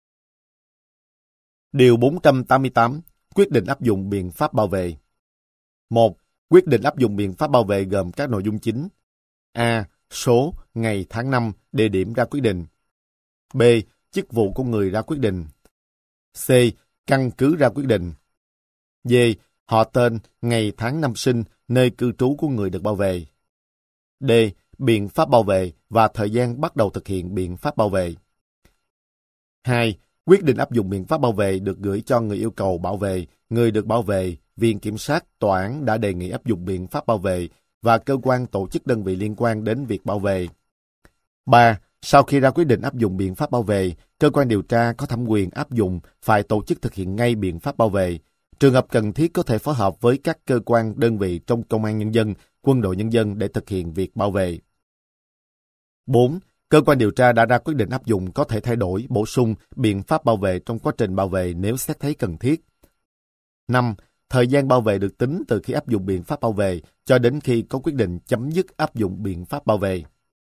Điều bốn trăm tám mươi tám. Quyết định áp dụng biện pháp bảo vệ. một. Quyết định áp dụng biện pháp bảo vệ gồm các nội dung chính. A. Số, ngày, tháng năm, địa điểm ra quyết định. B. Chức vụ của người ra quyết định. C. Căn cứ ra quyết định. D. Họ tên, ngày, tháng, năm sinh, nơi cư trú của người được bảo vệ. D. Biện pháp bảo vệ và thời gian bắt đầu thực hiện biện pháp bảo vệ. hai. Quyết định áp dụng biện pháp bảo vệ được gửi cho người yêu cầu bảo vệ, người được bảo vệ, viện kiểm sát, tòa án đã đề nghị áp dụng biện pháp bảo vệ và cơ quan tổ chức đơn vị liên quan đến việc bảo vệ. ba. Sau khi ra quyết định áp dụng biện pháp bảo vệ, cơ quan điều tra có thẩm quyền áp dụng phải tổ chức thực hiện ngay biện pháp bảo vệ. Trường hợp cần thiết có thể phối hợp với các cơ quan đơn vị trong Công an Nhân dân, Quân đội Nhân dân để thực hiện việc bảo vệ. bốn. Cơ quan điều tra đã ra quyết định áp dụng có thể thay đổi, bổ sung biện pháp bảo vệ trong quá trình bảo vệ nếu xét thấy cần thiết. năm. Thời gian bảo vệ được tính từ khi áp dụng biện pháp bảo vệ cho đến khi có quyết định chấm dứt áp dụng biện pháp bảo vệ.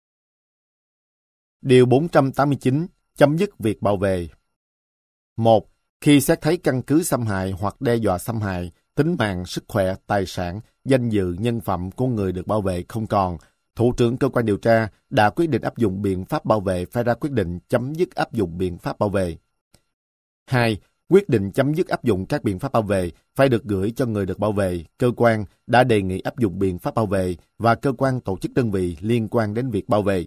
Điều bốn trăm tám mươi chín. Chấm dứt việc bảo vệ. một. Khi xét thấy căn cứ xâm hại hoặc đe dọa xâm hại, tính mạng, sức khỏe, tài sản, danh dự, nhân phẩm của người được bảo vệ không còn, Thủ trưởng cơ quan điều tra đã quyết định áp dụng biện pháp bảo vệ phải ra quyết định chấm dứt áp dụng biện pháp bảo vệ. hai. Quyết định chấm dứt áp dụng các biện pháp bảo vệ phải được gửi cho người được bảo vệ, cơ quan đã đề nghị áp dụng biện pháp bảo vệ và cơ quan tổ chức đơn vị liên quan đến việc bảo vệ.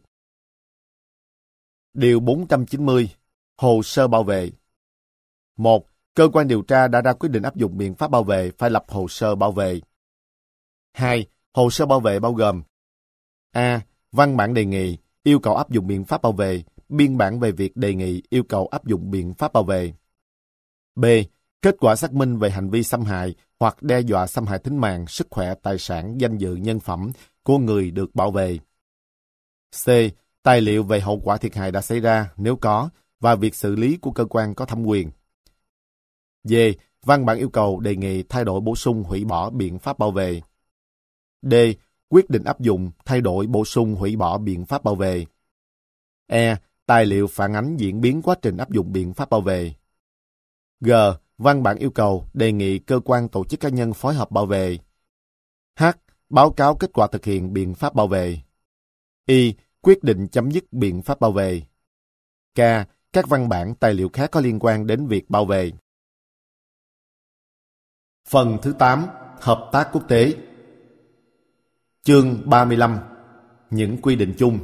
Điều bốn trăm chín mươi. Hồ sơ bảo vệ. một. Cơ quan điều tra đã ra quyết định áp dụng biện pháp bảo vệ phải lập hồ sơ bảo vệ. hai. Hồ sơ bảo vệ bao gồm: A. Văn bản đề nghị yêu cầu áp dụng biện pháp bảo vệ, biên bản về việc đề nghị yêu cầu áp dụng biện pháp bảo vệ. B. Kết quả xác minh về hành vi xâm hại hoặc đe dọa xâm hại tính mạng, sức khỏe, tài sản, danh dự, nhân phẩm của người được bảo vệ. C. Tài liệu về hậu quả thiệt hại đã xảy ra nếu có và việc xử lý của cơ quan có thẩm quyền. D. Văn bản yêu cầu đề nghị thay đổi, bổ sung, hủy bỏ biện pháp bảo vệ. D. Quyết định áp dụng, thay đổi, bổ sung, hủy bỏ biện pháp bảo vệ. E. Tài liệu phản ánh diễn biến quá trình áp dụng biện pháp bảo vệ. G. Văn bản yêu cầu đề nghị cơ quan tổ chức cá nhân phối hợp bảo vệ. H. Báo cáo kết quả thực hiện biện pháp bảo vệ. I. Quyết định chấm dứt biện pháp bảo vệ. K. Các văn bản tài liệu khác có liên quan đến việc bảo vệ. Phần thứ tám. Hợp tác quốc tế. Chương ba mươi lăm. Những quy định chung.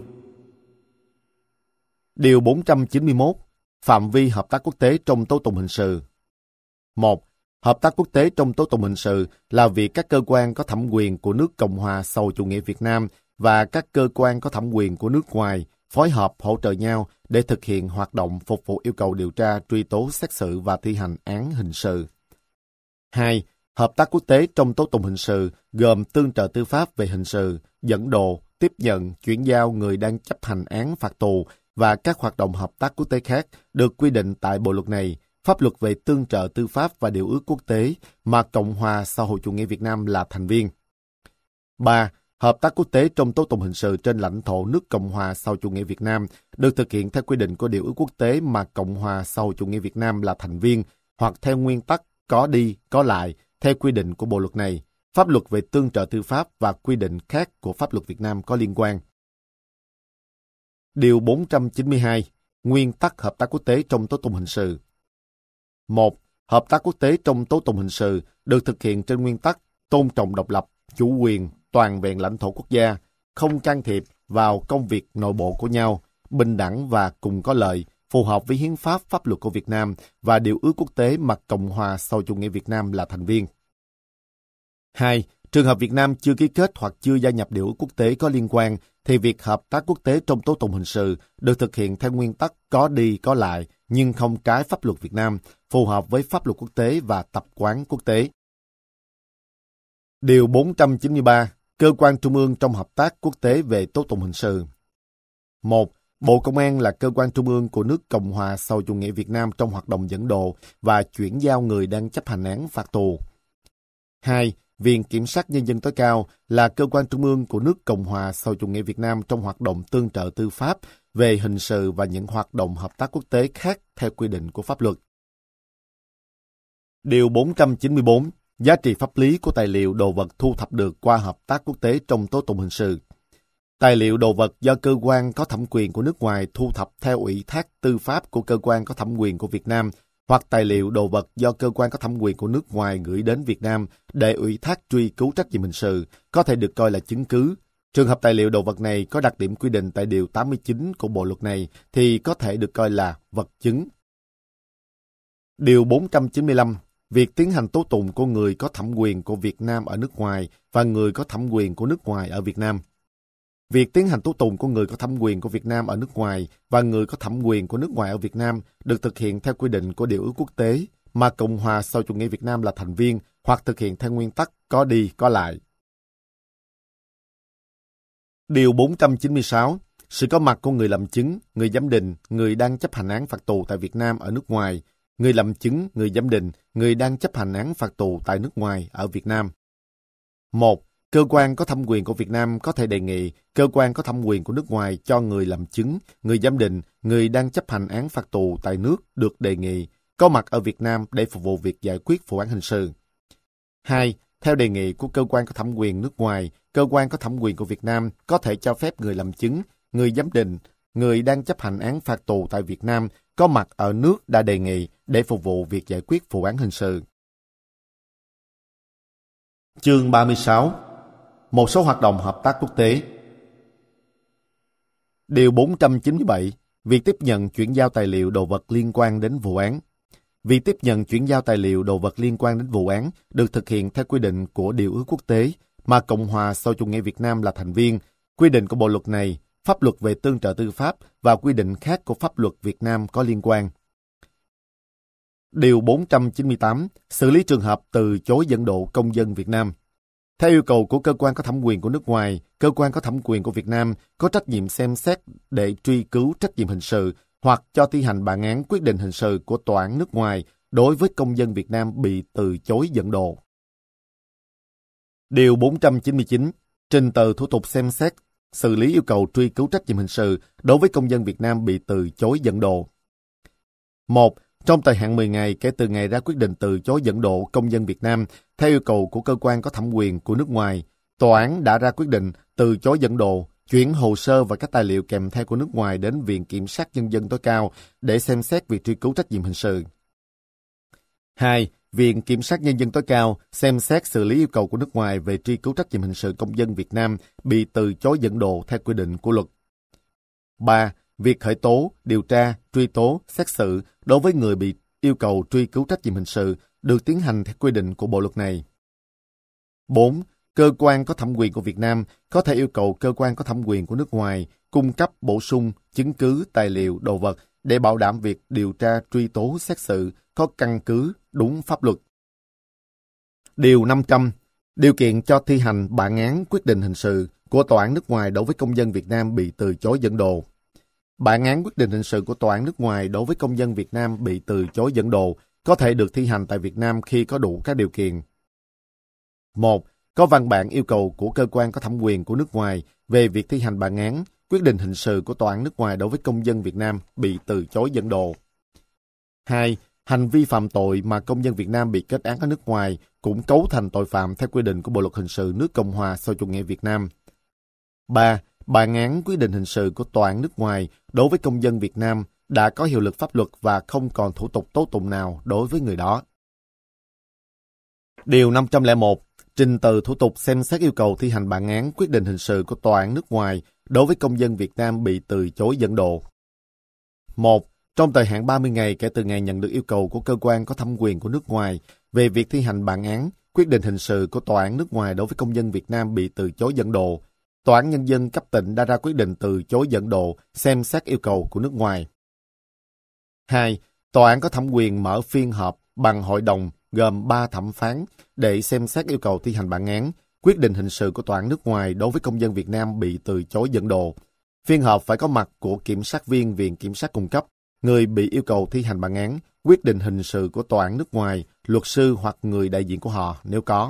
Điều bốn trăm chín mươi mốt. Phạm vi hợp tác quốc tế trong tố tụng hình sự. một. Hợp tác quốc tế trong tố tụng hình sự là việc các cơ quan có thẩm quyền của nước Cộng hòa xã hội chủ nghĩa Việt Nam và các cơ quan có thẩm quyền của nước ngoài phối hợp hỗ trợ nhau để thực hiện hoạt động phục vụ yêu cầu điều tra, truy tố, xét xử và thi hành án hình sự. hai. Hợp tác quốc tế trong tố tụng hình sự gồm tương trợ tư pháp về hình sự, dẫn độ, tiếp nhận, chuyển giao người đang chấp hành án phạt tù và các hoạt động hợp tác quốc tế khác được quy định tại bộ luật này, pháp luật về tương trợ tư pháp và điều ước quốc tế mà Cộng hòa xã hội chủ nghĩa Việt Nam là thành viên. ba. Hợp tác quốc tế trong tố tụng hình sự trên lãnh thổ nước Cộng hòa xã hội chủ nghĩa Việt Nam được thực hiện theo quy định của điều ước quốc tế mà Cộng hòa xã hội chủ nghĩa Việt Nam là thành viên hoặc theo nguyên tắc có đi, có lại theo quy định của bộ luật này, pháp luật về tương trợ tư pháp và quy định khác của pháp luật Việt Nam có liên quan. Điều bốn trăm chín mươi hai. Nguyên tắc hợp tác quốc tế trong tố tụng hình sự. một. Hợp tác quốc tế trong tố tụng hình sự được thực hiện trên nguyên tắc tôn trọng độc lập, chủ quyền, toàn vẹn lãnh thổ quốc gia, không can thiệp vào công việc nội bộ của nhau, bình đẳng và cùng có lợi, phù hợp với hiến pháp, pháp luật của Việt Nam và điều ước quốc tế mà Cộng hòa xã hội chủ nghĩa Việt Nam là thành viên. hai. Trường hợp Việt Nam chưa ký kết hoặc chưa gia nhập điều ước quốc tế có liên quan, thì việc hợp tác quốc tế trong tố tụng hình sự được thực hiện theo nguyên tắc có đi có lại nhưng không trái pháp luật Việt Nam, phù hợp với pháp luật quốc tế và tập quán quốc tế. Điều bốn trăm chín mươi ba. Cơ quan trung ương trong hợp tác quốc tế về tố tụng hình sự. một. Bộ Công an là cơ quan trung ương của nước Cộng hòa xã hội chủ nghĩa Việt Nam trong hoạt động dẫn độ và chuyển giao người đang chấp hành án phạt tù. hai. Viện Kiểm sát Nhân dân tối cao là cơ quan trung ương của nước Cộng hòa xã hội chủ nghĩa Việt Nam trong hoạt động tương trợ tư pháp về hình sự và những hoạt động hợp tác quốc tế khác theo quy định của pháp luật. Điều bốn trăm chín mươi bốn. Giá trị pháp lý của tài liệu đồ vật thu thập được qua hợp tác quốc tế trong tố tụng hình sự. Tài liệu đồ vật do cơ quan có thẩm quyền của nước ngoài thu thập theo ủy thác tư pháp của cơ quan có thẩm quyền của Việt Nam, hoặc tài liệu đồ vật do cơ quan có thẩm quyền của nước ngoài gửi đến Việt Nam để ủy thác truy cứu trách nhiệm hình sự, có thể được coi là chứng cứ. Trường hợp tài liệu đồ vật này có đặc điểm quy định tại Điều tám mươi chín của bộ luật này thì có thể được coi là vật chứng. Điều bốn trăm chín mươi lăm. Việc tiến hành tố tụng của người có thẩm quyền của Việt Nam ở nước ngoài và người có thẩm quyền của nước ngoài ở Việt Nam. Việc tiến hành tố tụng của người có thẩm quyền của Việt Nam ở nước ngoài và người có thẩm quyền của nước ngoài ở Việt Nam được thực hiện theo quy định của điều ước quốc tế mà Cộng hòa xã hội chủ nghĩa Việt Nam là thành viên hoặc thực hiện theo nguyên tắc có đi, có lại. Điều bốn trăm chín mươi sáu. Sự có mặt của người làm chứng, người giám định, người đang chấp hành án phạt tù tại Việt Nam ở nước ngoài, người làm chứng, người giám định, người đang chấp hành án phạt tù tại nước ngoài ở Việt Nam. một. Cơ quan có thẩm quyền của Việt Nam có thể đề nghị cơ quan có thẩm quyền của nước ngoài cho người làm chứng, người giám định, người đang chấp hành án phạt tù tại nước được đề nghị có mặt ở Việt Nam để phục vụ việc giải quyết vụ án hình sự. hai. Theo đề nghị của cơ quan có thẩm quyền nước ngoài, cơ quan có thẩm quyền của Việt Nam có thể cho phép người làm chứng, người giám định, người đang chấp hành án phạt tù tại Việt Nam có mặt ở nước đã đề nghị để phục vụ việc giải quyết vụ án hình sự. Chương ba mươi sáu. Một số hoạt động hợp tác quốc tế. Điều bốn trăm chín mươi bảy. Việc tiếp nhận chuyển giao tài liệu đồ vật liên quan đến vụ án. Việc tiếp nhận chuyển giao tài liệu đồ vật liên quan đến vụ án được thực hiện theo quy định của điều ước quốc tế mà Cộng hòa xã hội chủ nghĩa Việt Nam là thành viên, quy định của bộ luật này, pháp luật về tương trợ tư pháp và quy định khác của pháp luật Việt Nam có liên quan. Điều bốn trăm chín mươi tám. Xử lý trường hợp từ chối dẫn độ công dân Việt Nam. Theo yêu cầu của cơ quan có thẩm quyền của nước ngoài, cơ quan có thẩm quyền của Việt Nam có trách nhiệm xem xét để truy cứu trách nhiệm hình sự hoặc cho thi hành bản án quyết định hình sự của tòa án nước ngoài đối với công dân Việt Nam bị từ chối dẫn độ. Điều bốn trăm chín mươi chín. Trình tự thủ tục xem xét, xử lý yêu cầu truy cứu trách nhiệm hình sự đối với công dân Việt Nam bị từ chối dẫn độ. một. Trong thời hạn mười ngày kể từ ngày ra quyết định từ chối dẫn độ công dân Việt Nam theo yêu cầu của cơ quan có thẩm quyền của nước ngoài, tòa án đã ra quyết định từ chối dẫn độ, chuyển hồ sơ và các tài liệu kèm theo của nước ngoài đến Viện Kiểm sát Nhân dân tối cao để xem xét việc truy cứu trách nhiệm hình sự. hai. Viện Kiểm sát Nhân dân tối cao xem xét xử lý yêu cầu của nước ngoài về truy cứu trách nhiệm hình sự công dân Việt Nam bị từ chối dẫn độ theo quy định của luật. ba. Việc khởi tố, điều tra, truy tố, xét xử đối với người bị yêu cầu truy cứu trách nhiệm hình sự được tiến hành theo quy định của bộ luật này. bốn. Cơ quan có thẩm quyền của Việt Nam có thể yêu cầu cơ quan có thẩm quyền của nước ngoài cung cấp bổ sung chứng cứ, tài liệu, đồ vật để bảo đảm việc điều tra, truy tố, xét xử có căn cứ đúng pháp luật. Điều năm trăm. Điều kiện cho thi hành bản án quyết định hình sự của tòa án nước ngoài đối với công dân Việt Nam bị từ chối dẫn độ. Bản án quyết định hình sự của tòa án nước ngoài đối với công dân Việt Nam bị từ chối dẫn độ có thể được thi hành tại Việt Nam khi có đủ các điều kiện. một. Có văn bản yêu cầu của cơ quan có thẩm quyền của nước ngoài về việc thi hành bản án quyết định hình sự của tòa án nước ngoài đối với công dân Việt Nam bị từ chối dẫn độ. hai. Hành vi phạm tội mà công dân Việt Nam bị kết án ở nước ngoài cũng cấu thành tội phạm theo quy định của Bộ luật hình sự nước Cộng hòa xã hội chủ nghĩa Việt Nam. ba. Bản án quyết định hình sự của tòa án nước ngoài đối với công dân Việt Nam đã có hiệu lực pháp luật và không còn thủ tục tố tụng nào đối với người đó. Điều năm trăm lẻ một. Trình tự thủ tục xem xét yêu cầu thi hành bản án quyết định hình sự của tòa án nước ngoài đối với công dân Việt Nam bị từ chối dẫn độ. một. Trong thời hạn ba mươi ngày kể từ ngày nhận được yêu cầu của cơ quan có thẩm quyền của nước ngoài về việc thi hành bản án quyết định hình sự của tòa án nước ngoài đối với công dân Việt Nam bị từ chối dẫn độ, Tòa án Nhân dân cấp tỉnh đã ra quyết định từ chối dẫn độ xem xét yêu cầu của nước ngoài. hai. Tòa án có thẩm quyền mở phiên họp bằng hội đồng gồm ba thẩm phán để xem xét yêu cầu thi hành bản án quyết định hình sự của tòa án nước ngoài đối với công dân Việt Nam bị từ chối dẫn độ. Phiên họp phải có mặt của kiểm sát viên Viện Kiểm sát cung cấp, người bị yêu cầu thi hành bản án quyết định hình sự của tòa án nước ngoài, luật sư hoặc người đại diện của họ nếu có.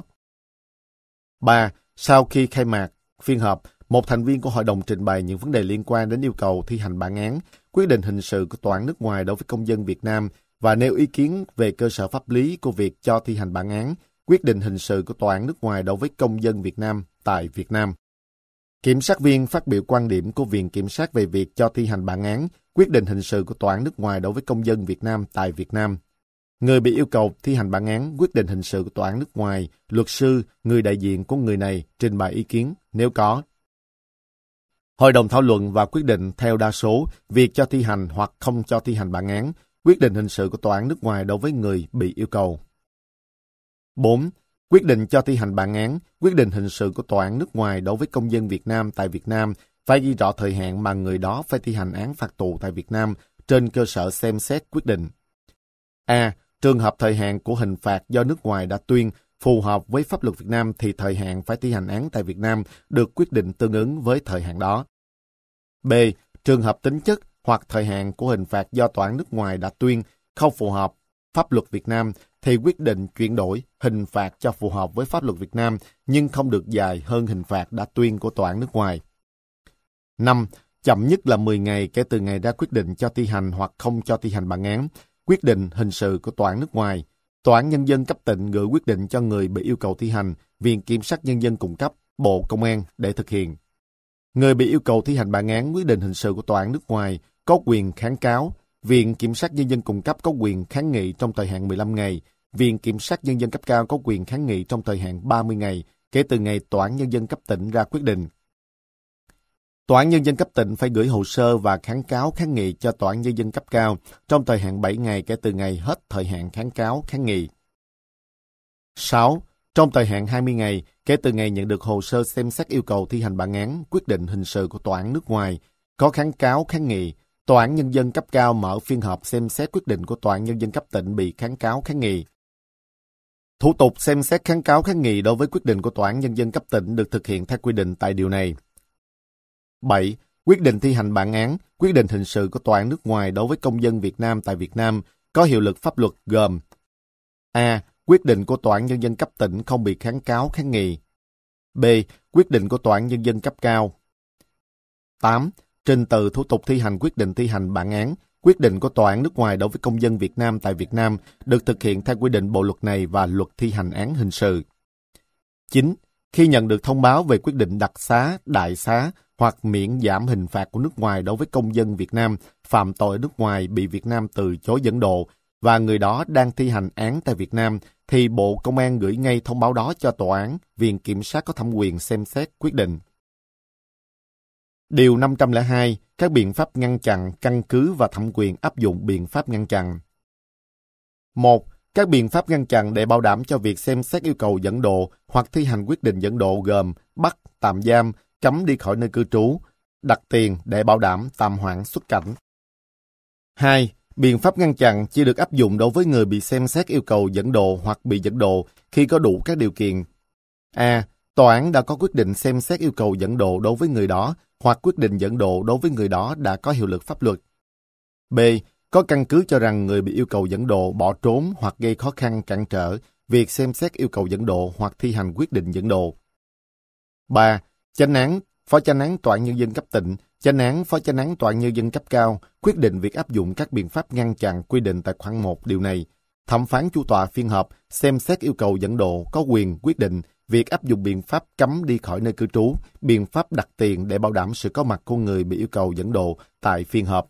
ba. Sau khi khai mạc phiên họp, một thành viên của hội đồng trình bày những vấn đề liên quan đến yêu cầu thi hành bản án quyết định hình sự của tòa án nước ngoài đối với công dân Việt Nam và nêu ý kiến về cơ sở pháp lý của việc cho thi hành bản án quyết định hình sự của tòa án nước ngoài đối với công dân Việt Nam tại Việt Nam. Kiểm sát viên phát biểu quan điểm của Viện Kiểm sát về việc cho thi hành bản án quyết định hình sự của tòa án nước ngoài đối với công dân Việt Nam tại Việt Nam. Người bị yêu cầu thi hành bản án quyết định hình sự của tòa án nước ngoài, luật sư, người đại diện của người này trình bày ý kiến nếu có. Hội đồng thảo luận và quyết định theo đa số việc cho thi hành hoặc không cho thi hành bản án quyết định hình sự của tòa án nước ngoài đối với người bị yêu cầu. bốn. Quyết định cho thi hành bản án quyết định hình sự của tòa án nước ngoài đối với công dân Việt Nam tại Việt Nam phải ghi rõ thời hạn mà người đó phải thi hành án phạt tù tại Việt Nam trên cơ sở xem xét quyết định. A. Trường hợp thời hạn của hình phạt do nước ngoài đã tuyên phù hợp với pháp luật Việt Nam thì thời hạn phải thi hành án tại Việt Nam được quyết định tương ứng với thời hạn đó. B. Trường hợp tính chất hoặc thời hạn của hình phạt do tòa án nước ngoài đã tuyên không phù hợp pháp luật Việt Nam thì quyết định chuyển đổi hình phạt cho phù hợp với pháp luật Việt Nam nhưng không được dài hơn hình phạt đã tuyên của tòa án nước ngoài. năm. Chậm nhất là mười ngày kể từ ngày ra quyết định cho thi hành hoặc không cho thi hành bản án quyết định hình sự của tòa án nước ngoài. Tòa án Nhân dân cấp tỉnh gửi quyết định cho người bị yêu cầu thi hành, Viện Kiểm sát Nhân dân cung cấp, Bộ Công an để thực hiện. Người bị yêu cầu thi hành bản án quyết định hình sự của tòa án nước ngoài có quyền kháng cáo, Viện Kiểm sát Nhân dân cung cấp có quyền kháng nghị trong thời hạn mười lăm ngày, Viện Kiểm sát Nhân dân cấp cao có quyền kháng nghị trong thời hạn ba mươi ngày kể từ ngày Tòa án Nhân dân cấp tỉnh ra quyết định. Tòa án Nhân dân cấp tỉnh phải gửi hồ sơ và kháng cáo kháng nghị cho Tòa án Nhân dân cấp cao trong thời hạn bảy ngày kể từ ngày hết thời hạn kháng cáo kháng nghị. sáu. Trong thời hạn hai mươi ngày kể từ ngày nhận được hồ sơ xem xét yêu cầu thi hành bản án quyết định hình sự của tòa án nước ngoài, có kháng cáo kháng nghị, Tòa án Nhân dân cấp cao mở phiên họp xem xét quyết định của Tòa án Nhân dân cấp tỉnh bị kháng cáo kháng nghị. Thủ tục xem xét kháng cáo kháng nghị đối với quyết định của Tòa án Nhân dân cấp tỉnh được thực hiện theo quy định tại điều này. bảy. Quyết định thi hành bản án quyết định hình sự của tòa án nước ngoài đối với công dân Việt Nam tại Việt Nam có hiệu lực pháp luật gồm: A. Quyết định của Tòa án Nhân dân cấp tỉnh không bị kháng cáo kháng nghị. B. Quyết định của Tòa án Nhân dân cấp cao. tám. Trình tự thủ tục thi hành quyết định thi hành bản án Quyết định của tòa án nước ngoài đối với công dân Việt Nam tại Việt Nam được thực hiện theo quy định bộ luật này và luật thi hành án hình sự. chín. Khi nhận được thông báo về quyết định đặc xá, đại xá hoặc miễn giảm hình phạt của nước ngoài đối với công dân Việt Nam phạm tội ở nước ngoài bị Việt Nam từ chối dẫn độ và người đó đang thi hành án tại Việt Nam, thì Bộ Công an gửi ngay thông báo đó cho tòa án, viện kiểm sát có thẩm quyền xem xét quyết định. Điều năm trăm lẻ hai. Các biện pháp ngăn chặn, căn cứ và thẩm quyền áp dụng biện pháp ngăn chặn. một. Các biện pháp ngăn chặn để bảo đảm cho việc xem xét yêu cầu dẫn độ hoặc thi hành quyết định dẫn độ gồm bắt, tạm giam, cấm đi khỏi nơi cư trú, đặt tiền để bảo đảm tạm hoãn xuất cảnh. hai. Biện pháp ngăn chặn chỉ được áp dụng đối với người bị xem xét yêu cầu dẫn độ hoặc bị dẫn độ khi có đủ các điều kiện. A. Tòa án đã có quyết định xem xét yêu cầu dẫn độ đối với người đó hoặc quyết định dẫn độ đối với người đó đã có hiệu lực pháp luật. B. Có căn cứ cho rằng người bị yêu cầu dẫn độ bỏ trốn hoặc gây khó khăn cản trở việc xem xét yêu cầu dẫn độ hoặc thi hành quyết định dẫn độ. ba. Chánh án, phó chánh án tòa án nhân dân cấp tỉnh, chánh án, phó chánh án tòa án nhân dân cấp cao quyết định việc áp dụng các biện pháp ngăn chặn quy định tại khoản một điều này. Thẩm phán chủ tọa phiên họp xem xét yêu cầu dẫn độ có quyền quyết định việc áp dụng biện pháp cấm đi khỏi nơi cư trú, biện pháp đặt tiền để bảo đảm sự có mặt của người bị yêu cầu dẫn độ tại phiên họp.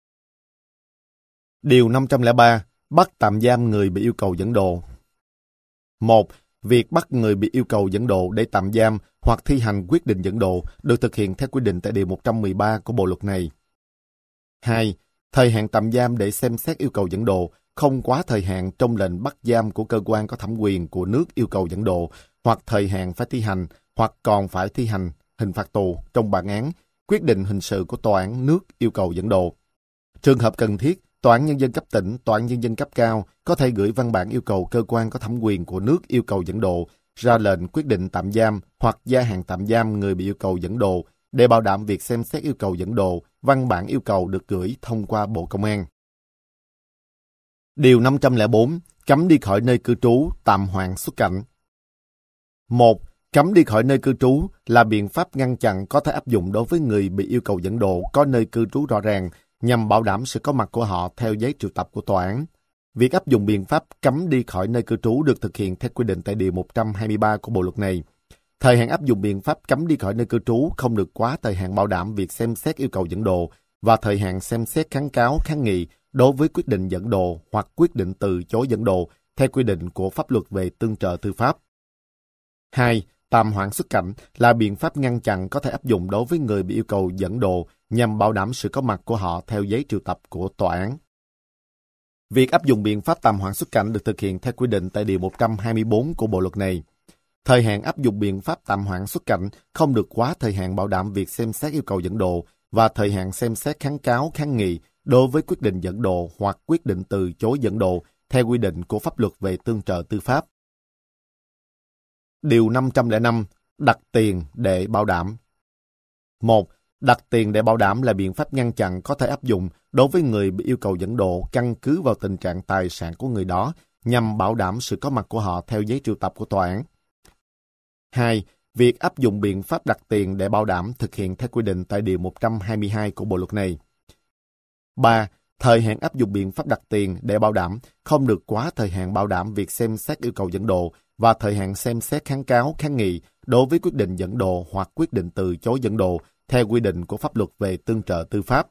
Điều năm trăm lẻ ba. Bắt tạm giam người bị yêu cầu dẫn độ. một. Việc bắt người bị yêu cầu dẫn độ để tạm giam hoặc thi hành quyết định dẫn độ được thực hiện theo quy định tại Điều một trăm mười ba của bộ luật này. hai. Thời hạn tạm giam để xem xét yêu cầu dẫn độ không quá thời hạn trong lệnh bắt giam của cơ quan có thẩm quyền của nước yêu cầu dẫn độ, hoặc thời hạn phải thi hành hoặc còn phải thi hành hình phạt tù trong bản án, quyết định hình sự của tòa án nước yêu cầu dẫn độ. Trường hợp cần thiết, Tòa án Nhân dân cấp tỉnh, Tòa án Nhân dân cấp cao có thể gửi văn bản yêu cầu cơ quan có thẩm quyền của nước yêu cầu dẫn độ ra lệnh quyết định tạm giam hoặc gia hạn tạm giam người bị yêu cầu dẫn độ để bảo đảm việc xem xét yêu cầu dẫn độ. Văn bản yêu cầu được gửi thông qua Bộ Công an. Điều năm trăm lẻ bốn. Cấm đi khỏi nơi cư trú, tạm hoãn xuất cảnh. một. Cấm đi khỏi nơi cư trú là biện pháp ngăn chặn có thể áp dụng đối với người bị yêu cầu dẫn độ có nơi cư trú rõ ràng, nhằm bảo đảm sự có mặt của họ theo giấy triệu tập của tòa án. Việc áp dụng biện pháp cấm đi khỏi nơi cư trú được thực hiện theo quy định tại Điều một trăm hai mươi ba của bộ luật này. Thời hạn áp dụng biện pháp cấm đi khỏi nơi cư trú không được quá thời hạn bảo đảm việc xem xét yêu cầu dẫn độ và thời hạn xem xét kháng cáo kháng nghị đối với quyết định dẫn độ hoặc quyết định từ chối dẫn độ theo quy định của pháp luật về tương trợ tư pháp. hai. Tạm hoãn xuất cảnh là biện pháp ngăn chặn có thể áp dụng đối với người bị yêu cầu dẫn độ nhằm bảo đảm sự có mặt của họ theo giấy triệu tập của tòa án. Việc áp dụng biện pháp tạm hoãn xuất cảnh được thực hiện theo quy định tại Điều một trăm hai mươi bốn của bộ luật này. Thời hạn áp dụng biện pháp tạm hoãn xuất cảnh không được quá thời hạn bảo đảm việc xem xét yêu cầu dẫn độ và thời hạn xem xét kháng cáo kháng nghị đối với quyết định dẫn độ hoặc quyết định từ chối dẫn độ theo quy định của pháp luật về tương trợ tư pháp. Điều năm trăm lẻ năm. Đặt tiền để bảo đảm. một. Đặt tiền để bảo đảm là biện pháp ngăn chặn có thể áp dụng đối với người bị yêu cầu dẫn độ căn cứ vào tình trạng tài sản của người đó nhằm bảo đảm sự có mặt của họ theo giấy triệu tập của tòa án. hai. Việc áp dụng biện pháp đặt tiền để bảo đảm thực hiện theo quy định tại Điều một trăm hai mươi hai của bộ luật này. ba. Thời hạn áp dụng biện pháp đặt tiền để bảo đảm không được quá thời hạn bảo đảm việc xem xét yêu cầu dẫn độ và thời hạn xem xét kháng cáo kháng nghị đối với quyết định dẫn độ hoặc quyết định từ chối dẫn độ theo quy định của pháp luật về tương trợ tư pháp.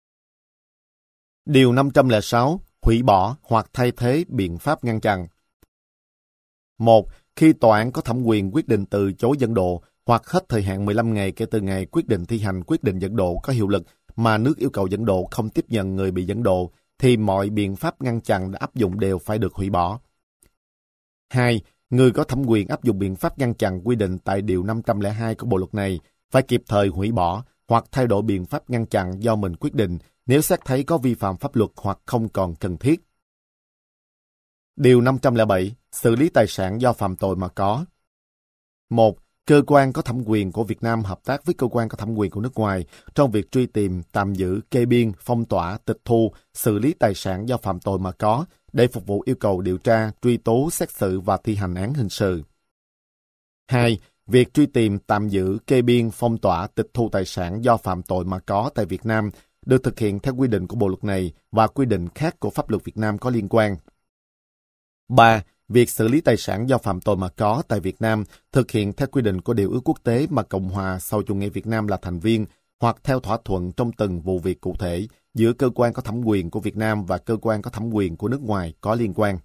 Điều năm trăm lẻ sáu. Hủy bỏ hoặc thay thế biện pháp ngăn chặn. một. Khi tòa án có thẩm quyền quyết định từ chối dẫn độ hoặc hết thời hạn mười lăm ngày kể từ ngày quyết định thi hành quyết định dẫn độ có hiệu lực mà nước yêu cầu dẫn độ không tiếp nhận người bị dẫn độ, thì mọi biện pháp ngăn chặn đã áp dụng đều phải được hủy bỏ. hai. Người có thẩm quyền áp dụng biện pháp ngăn chặn quy định tại Điều năm trăm lẻ hai của bộ luật này phải kịp thời hủy bỏ hoặc thay đổi biện pháp ngăn chặn do mình quyết định nếu xét thấy có vi phạm pháp luật hoặc không còn cần thiết. Điều năm trăm lẻ bảy. Xử lý tài sản do phạm tội mà có. một. Cơ quan có thẩm quyền của Việt Nam hợp tác với cơ quan có thẩm quyền của nước ngoài trong việc truy tìm, tạm giữ, kê biên, phong tỏa, tịch thu, xử lý tài sản do phạm tội mà có để phục vụ yêu cầu điều tra, truy tố, xét xử và thi hành án hình sự. hai. Việc truy tìm, tạm giữ, kê biên, phong tỏa, tịch thu tài sản do phạm tội mà có tại Việt Nam được thực hiện theo quy định của bộ luật này và quy định khác của pháp luật Việt Nam có liên quan. ba. Việc xử lý tài sản do phạm tội mà có tại Việt Nam thực hiện theo quy định của điều ước quốc tế mà Cộng hòa Xã hội Chủ nghĩa Việt Nam là thành viên, hoặc theo thỏa thuận trong từng vụ việc cụ thể giữa cơ quan có thẩm quyền của Việt Nam và cơ quan có thẩm quyền của nước ngoài có liên quan.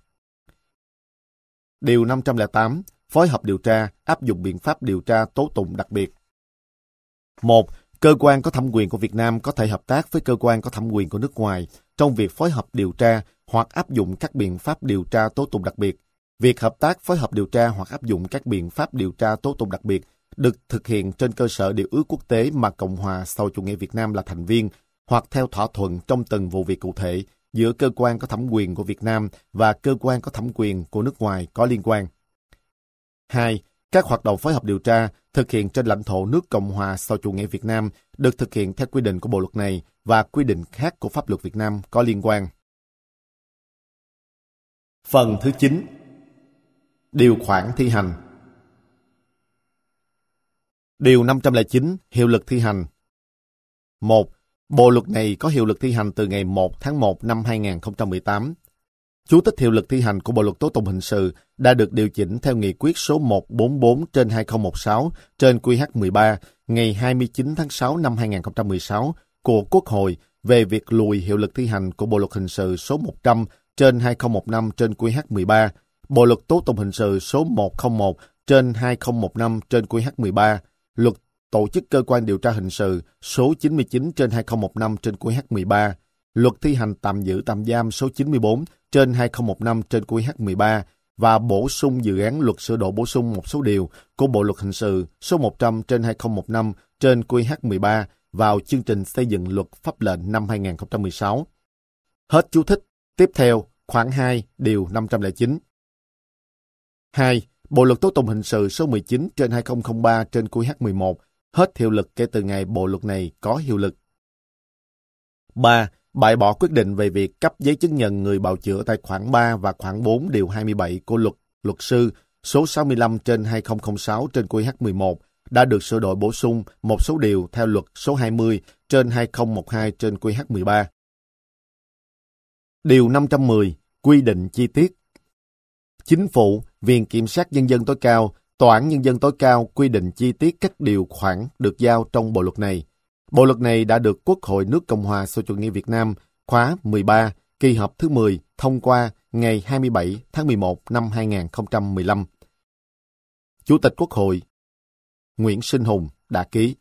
Điều năm trăm lẻ tám. Phối hợp điều tra, áp dụng biện pháp điều tra tố tụng đặc biệt. một. Cơ quan có thẩm quyền của Việt Nam có thể hợp tác với cơ quan có thẩm quyền của nước ngoài trong việc phối hợp điều tra hoặc áp dụng các biện pháp điều tra tố tụng đặc biệt. Việc hợp tác phối hợp điều tra hoặc áp dụng các biện pháp điều tra tố tụng đặc biệt được thực hiện trên cơ sở điều ước quốc tế mà Cộng hòa Xã hội Chủ nghĩa Việt Nam là thành viên, hoặc theo thỏa thuận trong từng vụ việc cụ thể giữa cơ quan có thẩm quyền của Việt Nam và cơ quan có thẩm quyền của nước ngoài có liên quan. hai. Các hoạt động phối hợp điều tra thực hiện trên lãnh thổ nước Cộng hòa Xã hội Chủ nghĩa Việt Nam được thực hiện theo quy định của bộ luật này và quy định khác của pháp luật Việt Nam có liên quan. Phần thứ chín. Điều khoản thi hành. Điều năm trăm lẻ chín. Hiệu lực thi hành. một. Bộ luật này có hiệu lực thi hành từ ngày một tháng một năm hai nghìn không trăm mười tám. Chú thích hiệu lực thi hành của Bộ luật tố tụng hình sự đã được điều chỉnh theo nghị quyết số một trăm bốn mươi bốn trên hai nghìn không trăm mười sáu trên Q H mười ba ngày hai mươi chín tháng sáu năm hai nghìn không trăm mười sáu của Quốc hội về việc lùi hiệu lực thi hành của Bộ luật hình sự số một trăm trên hai nghìn không trăm mười lăm trên Q H mười ba, Bộ luật tố tụng hình sự số một trăm lẻ một trên hai nghìn không trăm mười lăm trên Q H mười ba, luật tổ chức cơ quan điều tra hình sự số chín mươi chín trên hai nghìn không trăm mười lăm trên Q H mười ba, luật thi hành tạm giữ tạm giam số chín mươi bốn trên hai nghìn không trăm mười lăm trên Q H mười ba và bổ sung dự án luật sửa đổi bổ sung một số điều của Bộ luật hình sự số một trăm trên hai nghìn không trăm mười lăm trên Q H mười ba vào chương trình xây dựng luật pháp lệnh năm hai nghìn không trăm mười sáu. Hết chú thích. Tiếp theo, khoản hai, điều năm trăm lẻ chín. hai. Bộ luật tố tụng hình sự số mười chín trên hai nghìn không trăm lẻ ba trên Q H mười một hết hiệu lực kể từ ngày bộ luật này có hiệu lực. ba. Bãi bỏ quyết định về việc cấp giấy chứng nhận người bào chữa tại khoản ba và khoản bốn điều hai mươi bảy của luật luật sư số sáu mươi lăm trên hai nghìn không trăm lẻ sáu trên Q H mười một đã được sửa đổi bổ sung một số điều theo luật số hai mươi trên hai nghìn không trăm mười hai trên Q H mười ba. Điều năm trăm mười. Quy định chi tiết. Chính phủ, Viện Kiểm sát Nhân dân tối cao, Tòa án Nhân dân tối cao quy định chi tiết các điều khoản được giao trong bộ luật này. Bộ luật này đã được Quốc hội nước Cộng hòa Xã hội Chủ nghĩa Việt Nam khóa mười ba, kỳ họp thứ mười thông qua ngày hai mươi bảy tháng mười một năm hai nghìn không trăm mười lăm. Chủ tịch Quốc hội Nguyễn Sinh Hùng đã ký.